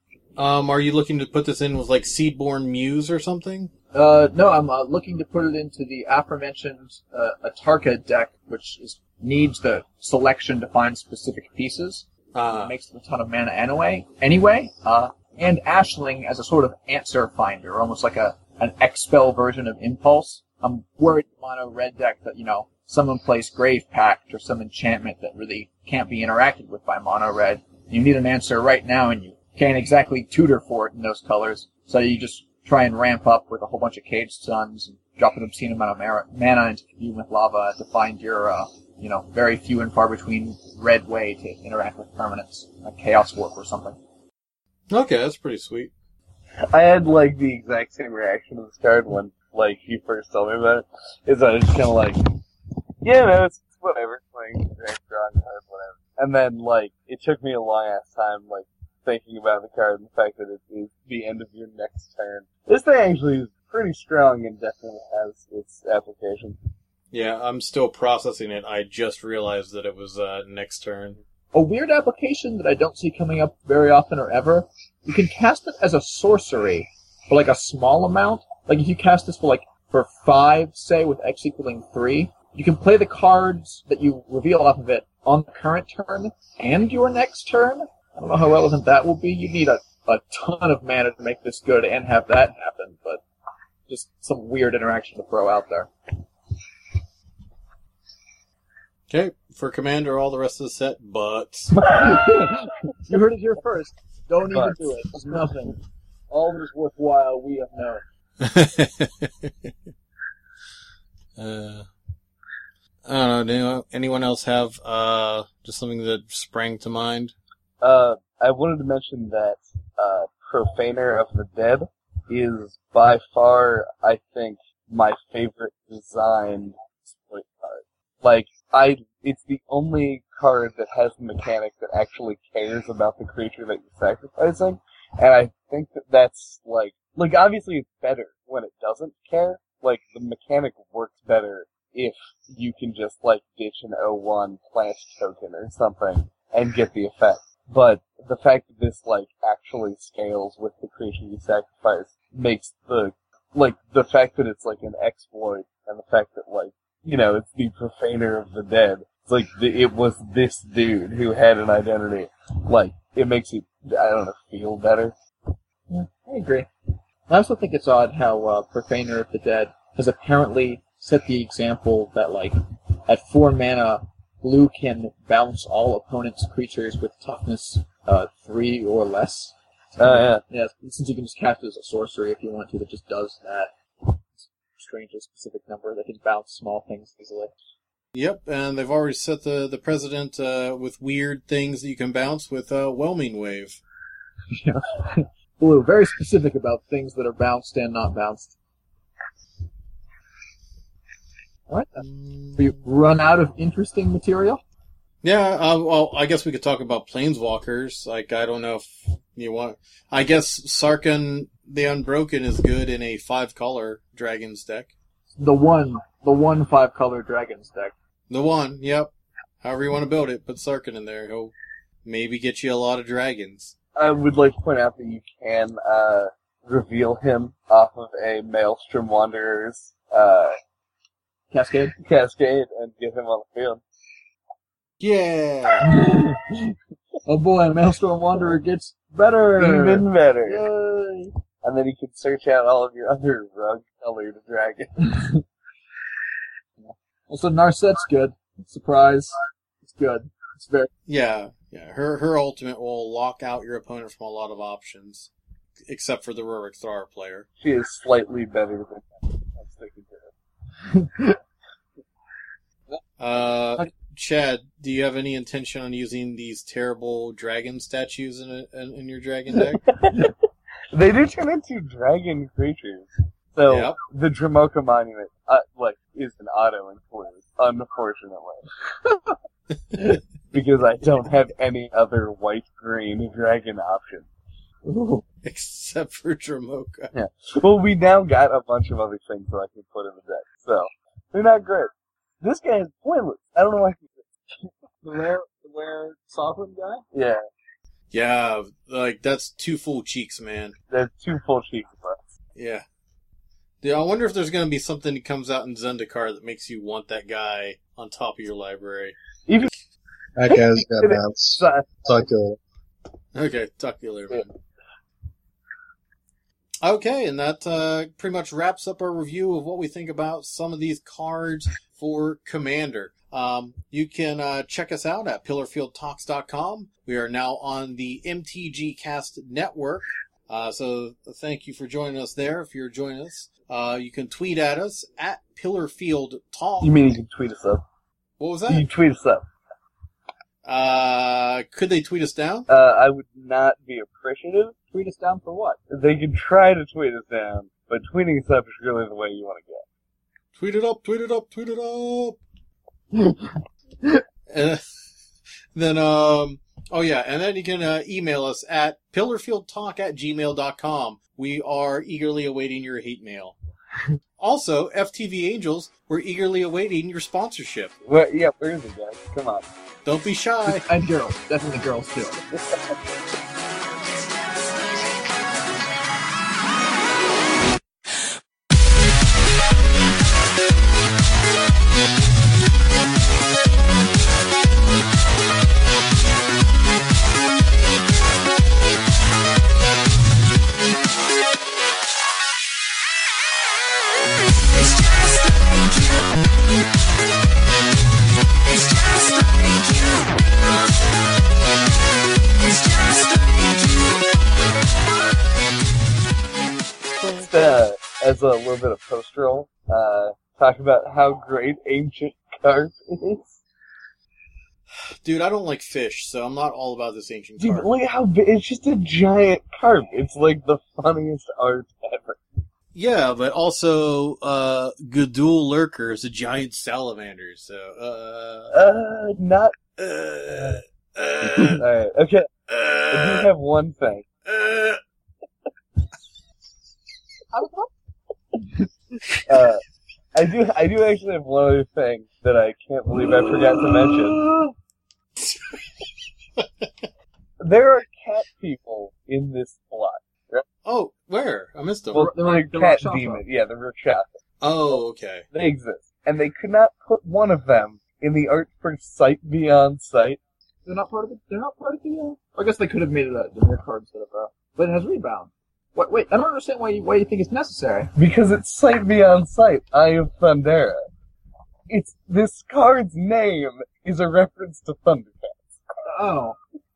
Um, are you looking to put this in with, like, Seedborn Muse or something? Uh, no, I'm uh, looking to put it into the aforementioned uh, Atarka deck, which is, needs the selection to find specific pieces. Uh, It makes a ton of mana anyway. Anyway, uh, and Ashling as a sort of answer finder, almost like a an X-Spell version of Impulse. I'm worried mono red deck that, you know, someone plays Grave Pact or some enchantment that really can't be interacted with by mono red. You need an answer right now, and you can't exactly tutor for it in those colors, so you just try and ramp up with a whole bunch of Caged Suns and drop an obscene amount of mar- mana into Commune with Lava to find your, uh, you know, very few and far between red way to interact with permanents, like Chaos Warp or something. okay, that's pretty sweet. I had, like, the exact same reaction to this card when, like, he first told me about it. Is I was just kind of like, yeah, no, it's, it's whatever. Like, direct drawing card, whatever. And then, like, it took me a long ass time, like, thinking about the card and the fact that it is the end of your next turn. This thing actually is pretty strong and definitely has its application. Yeah, I'm still processing it. I just realized that it was, uh, next turn. A weird application that I don't see coming up very often or ever, you can cast it as a sorcery for like a small amount. Like if you cast this for like, for five, say, with X equaling three, you can play the cards that you reveal off of it on the current turn and your next turn. I don't know how relevant that will be. You need a, a ton of mana to make this good and have that happen, but just some weird interaction to throw out there. Okay, for Commander, all the rest of the set, but... You heard it here first. Don't even But- do it. It's nothing. All that is worthwhile we have known. uh, I don't know, do anyone else have, uh, just something that sprang to mind? Uh, I wanted to mention that, uh, Profaner of the Dead is by far, I think, my favorite designed exploit card. Like, I, it's the only card that has the mechanic that actually cares about the creature that you're sacrificing, and I think that that's, like, like, obviously it's better when it doesn't care. Like, the mechanic works better if you can just, like, ditch an oh one plant token or something and get the effect. But the fact that this, like, actually scales with the creature you sacrifice makes the, like, the fact that it's, like, an exploit, and the fact that, like, you know, it's the Profaner of the Dead. It's like, the, it was this dude who had an identity. Like, it makes you, I don't know, feel better. Yeah, I agree. I also think it's odd how uh, Profaner of the Dead has apparently set the example that, like, at four mana, blue can bounce all opponents' creatures with toughness uh, three or less. Oh, yeah. Yeah, since you can just cast it as a sorcery if you want to, that just does that. It's a strangely specific number that can bounce small things easily. Yep, and they've already set the, the precedent uh, with weird things that you can bounce with uh, Whelming Wave. Yeah. Blue, very specific about things that are bounced and not bounced. Alright, then. We run out of interesting material? Yeah, uh, well, I guess we could talk about Planeswalkers. Like, I don't know if you want... I guess Sarkhan the Unbroken is good in a five-color Dragons deck. The one, the one five-color Dragons deck. The one, yep. However you want to build it, put Sarkhan in there. He'll maybe get you a lot of dragons. I would like to point out that you can uh, reveal him off of a Maelstrom Wanderer's uh, Cascade? Cascade and get him on the field. Yeah! Oh boy, Maelstrom Wanderer gets better! Even better. Yay! And then you can search out all of your other rug-colored dragons. Also, Narset's good. Surprise. It's good. It's very... Yeah, yeah. Her her ultimate will lock out your opponent from a lot of options, except for the Rurik Thrar player. She is slightly better than him. I'm sticking to it. Uh, Chad, do you have any intention on using these terrible dragon statues in a, in, in your dragon deck? They do turn into dragon creatures. So, Yep. the Dramoka Monument, uh, like, is an auto-include, unfortunately. Because I don't have any other white-green dragon option. Ooh. Except for Dramoka. Yeah. Well, we now got a bunch of other things that I can put in the deck, so, they're not great. This guy is pointless. I don't know why he The rare, the rare sovereign guy? Yeah, Yeah, like, that's two full cheeks, man. they're two full cheeks for us. Yeah. Yeah, I wonder if there's going to be something that comes out in Zendikar that makes you want that guy on top of your library. Even That guy's got bounce. uh, Talk to Okay, talk to you later, man. Okay, and that uh, pretty much wraps up our review of what we think about some of these cards for Commander. Um, you can uh, check us out at pillar field talks dot com. We are now on the M T G Cast Network. Uh, so thank you for joining us there. If you're joining us, uh, you can tweet at us at pillarfieldtalk. You mean you can tweet us up? What was You that? can tweet us up. Uh, could they tweet us down? Uh, I would not be appreciative. Tweet us down for what? They can try to tweet us down, but tweeting us up is really the way you want to go. Tweet it up, tweet it up, tweet it up. Uh, then, um, oh yeah, and then you can uh, email us at pillarfieldtalk at gmail dot com. We are eagerly awaiting your hate mail. Also, F T V Angels, we're eagerly awaiting your sponsorship. Well, yeah, where is it, guys? Come on. Don't be shy. And girls. Definitely girls, too. Just, uh, as a little bit of post-roll, uh, talk about how great Ancient Carp is. Dude, I don't like fish, so I'm not all about this ancient Dude, carp. look at how big, it's just a giant carp. It's like the funniest art ever. Yeah, but also, uh, Gudul Lurker is a giant salamander, so, uh... Uh, not, Uh... Uh... alright, okay, I uh, do have one thing. uh, Uh, I do, I do actually have one other thing that I can't believe I forgot to mention. There are cat people in this plot. oh, where? I missed them. Well, they're The like the cat Rakshasa. demon, yeah, the Rakshasa. Oh, okay. They exist. And they could not put one of them in the art for Sight Beyond Sight. They're not part of it. They're not part of the. Uh... I guess they could have made it a the mirror card instead of uh, but it has rebound. Wait, wait, I don't understand why you, why you think it's necessary. Because it's Sight Beyond Sight, Eye of Thundera. It's, this card's name is a reference to Thundercats. Oh,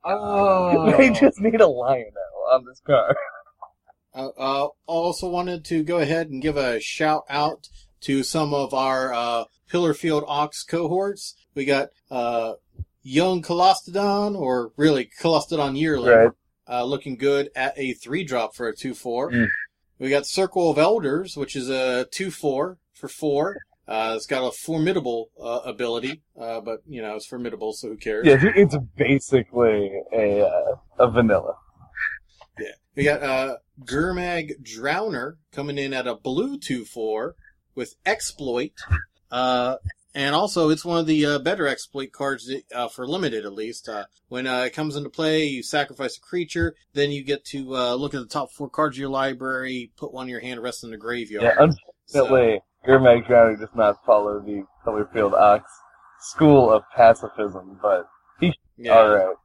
oh. They just need a Lionel on this card. Uh, uh, also wanted to go ahead and give a shout out to some of our, uh, Pillarfield Ox cohorts. We got, uh, Young Colostodon, or really Colostodon Yearling. Right. Uh, looking good at a three drop for a two four. Mm. We got Circle of Elders, which is a two four for four. Uh, it's got a formidable, uh, ability, uh, but, you know, it's formidable, so who cares? Yeah, it's basically a, uh, a vanilla. Yeah. We got, uh, Gurmag Drowner coming in at a blue two four with Exploit. Uh, and also it's one of the, uh, better Exploit cards, uh, for limited at least. Uh, when, uh, it comes into play, you sacrifice a creature, then you get to, uh, look at the top four cards of your library, put one in your hand, rest in the graveyard. Yeah, unfortunately, Gurmag Drowning does not follow the Pillarfield Ox school of pacifism, but he's Yeah. alright.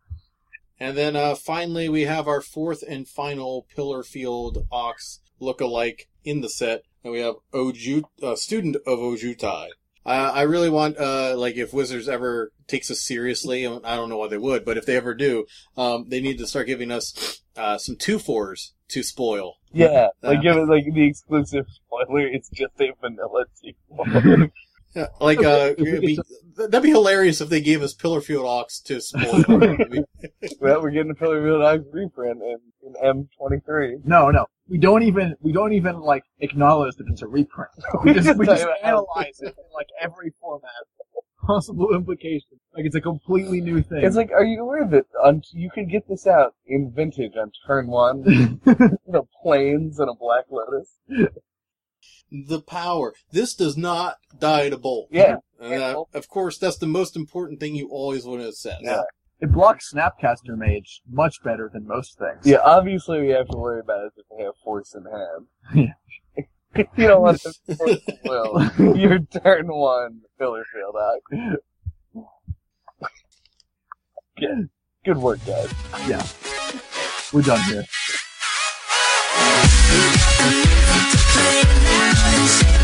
And then, uh, finally we have our fourth and final Pillarfield Ox lookalike in the set, and we have Oju, uh, Student of Ojutai. Uh, I really want, uh, like, if Wizards ever takes us seriously, I don't know why they would, but if they ever do, um, they need to start giving us, uh, some two-fours to spoil. Yeah, like Uh, give it like the exclusive spoiler, it's just a vanilla two. Yeah, like, uh, If we it'd get be, that'd be hilarious if they gave us Pillarfield Ox to spoil. It'd be- Well, we're getting a Pillarfield Ox reprint in, in M twenty-three. No, no. We don't even we don't even like acknowledge that it's a reprint. We We just just we just talk about- analyze it in like every format, possible implication. Like it's a completely new thing. It's like, are you aware that on, you can get this out in vintage on turn one? You know, planes and a Black Lotus. the power. This does not die to bolt. Yeah. And, uh, of course, that's the most important thing you always want to assess. Yeah. It blocks Snapcaster Mage much better than most things. Yeah, obviously we have to worry about it if they have force in hand. You don't want to force of will. Your turn one Pillarfield Ox. Good. Good work, guys. Yeah. We're done here. Play nice.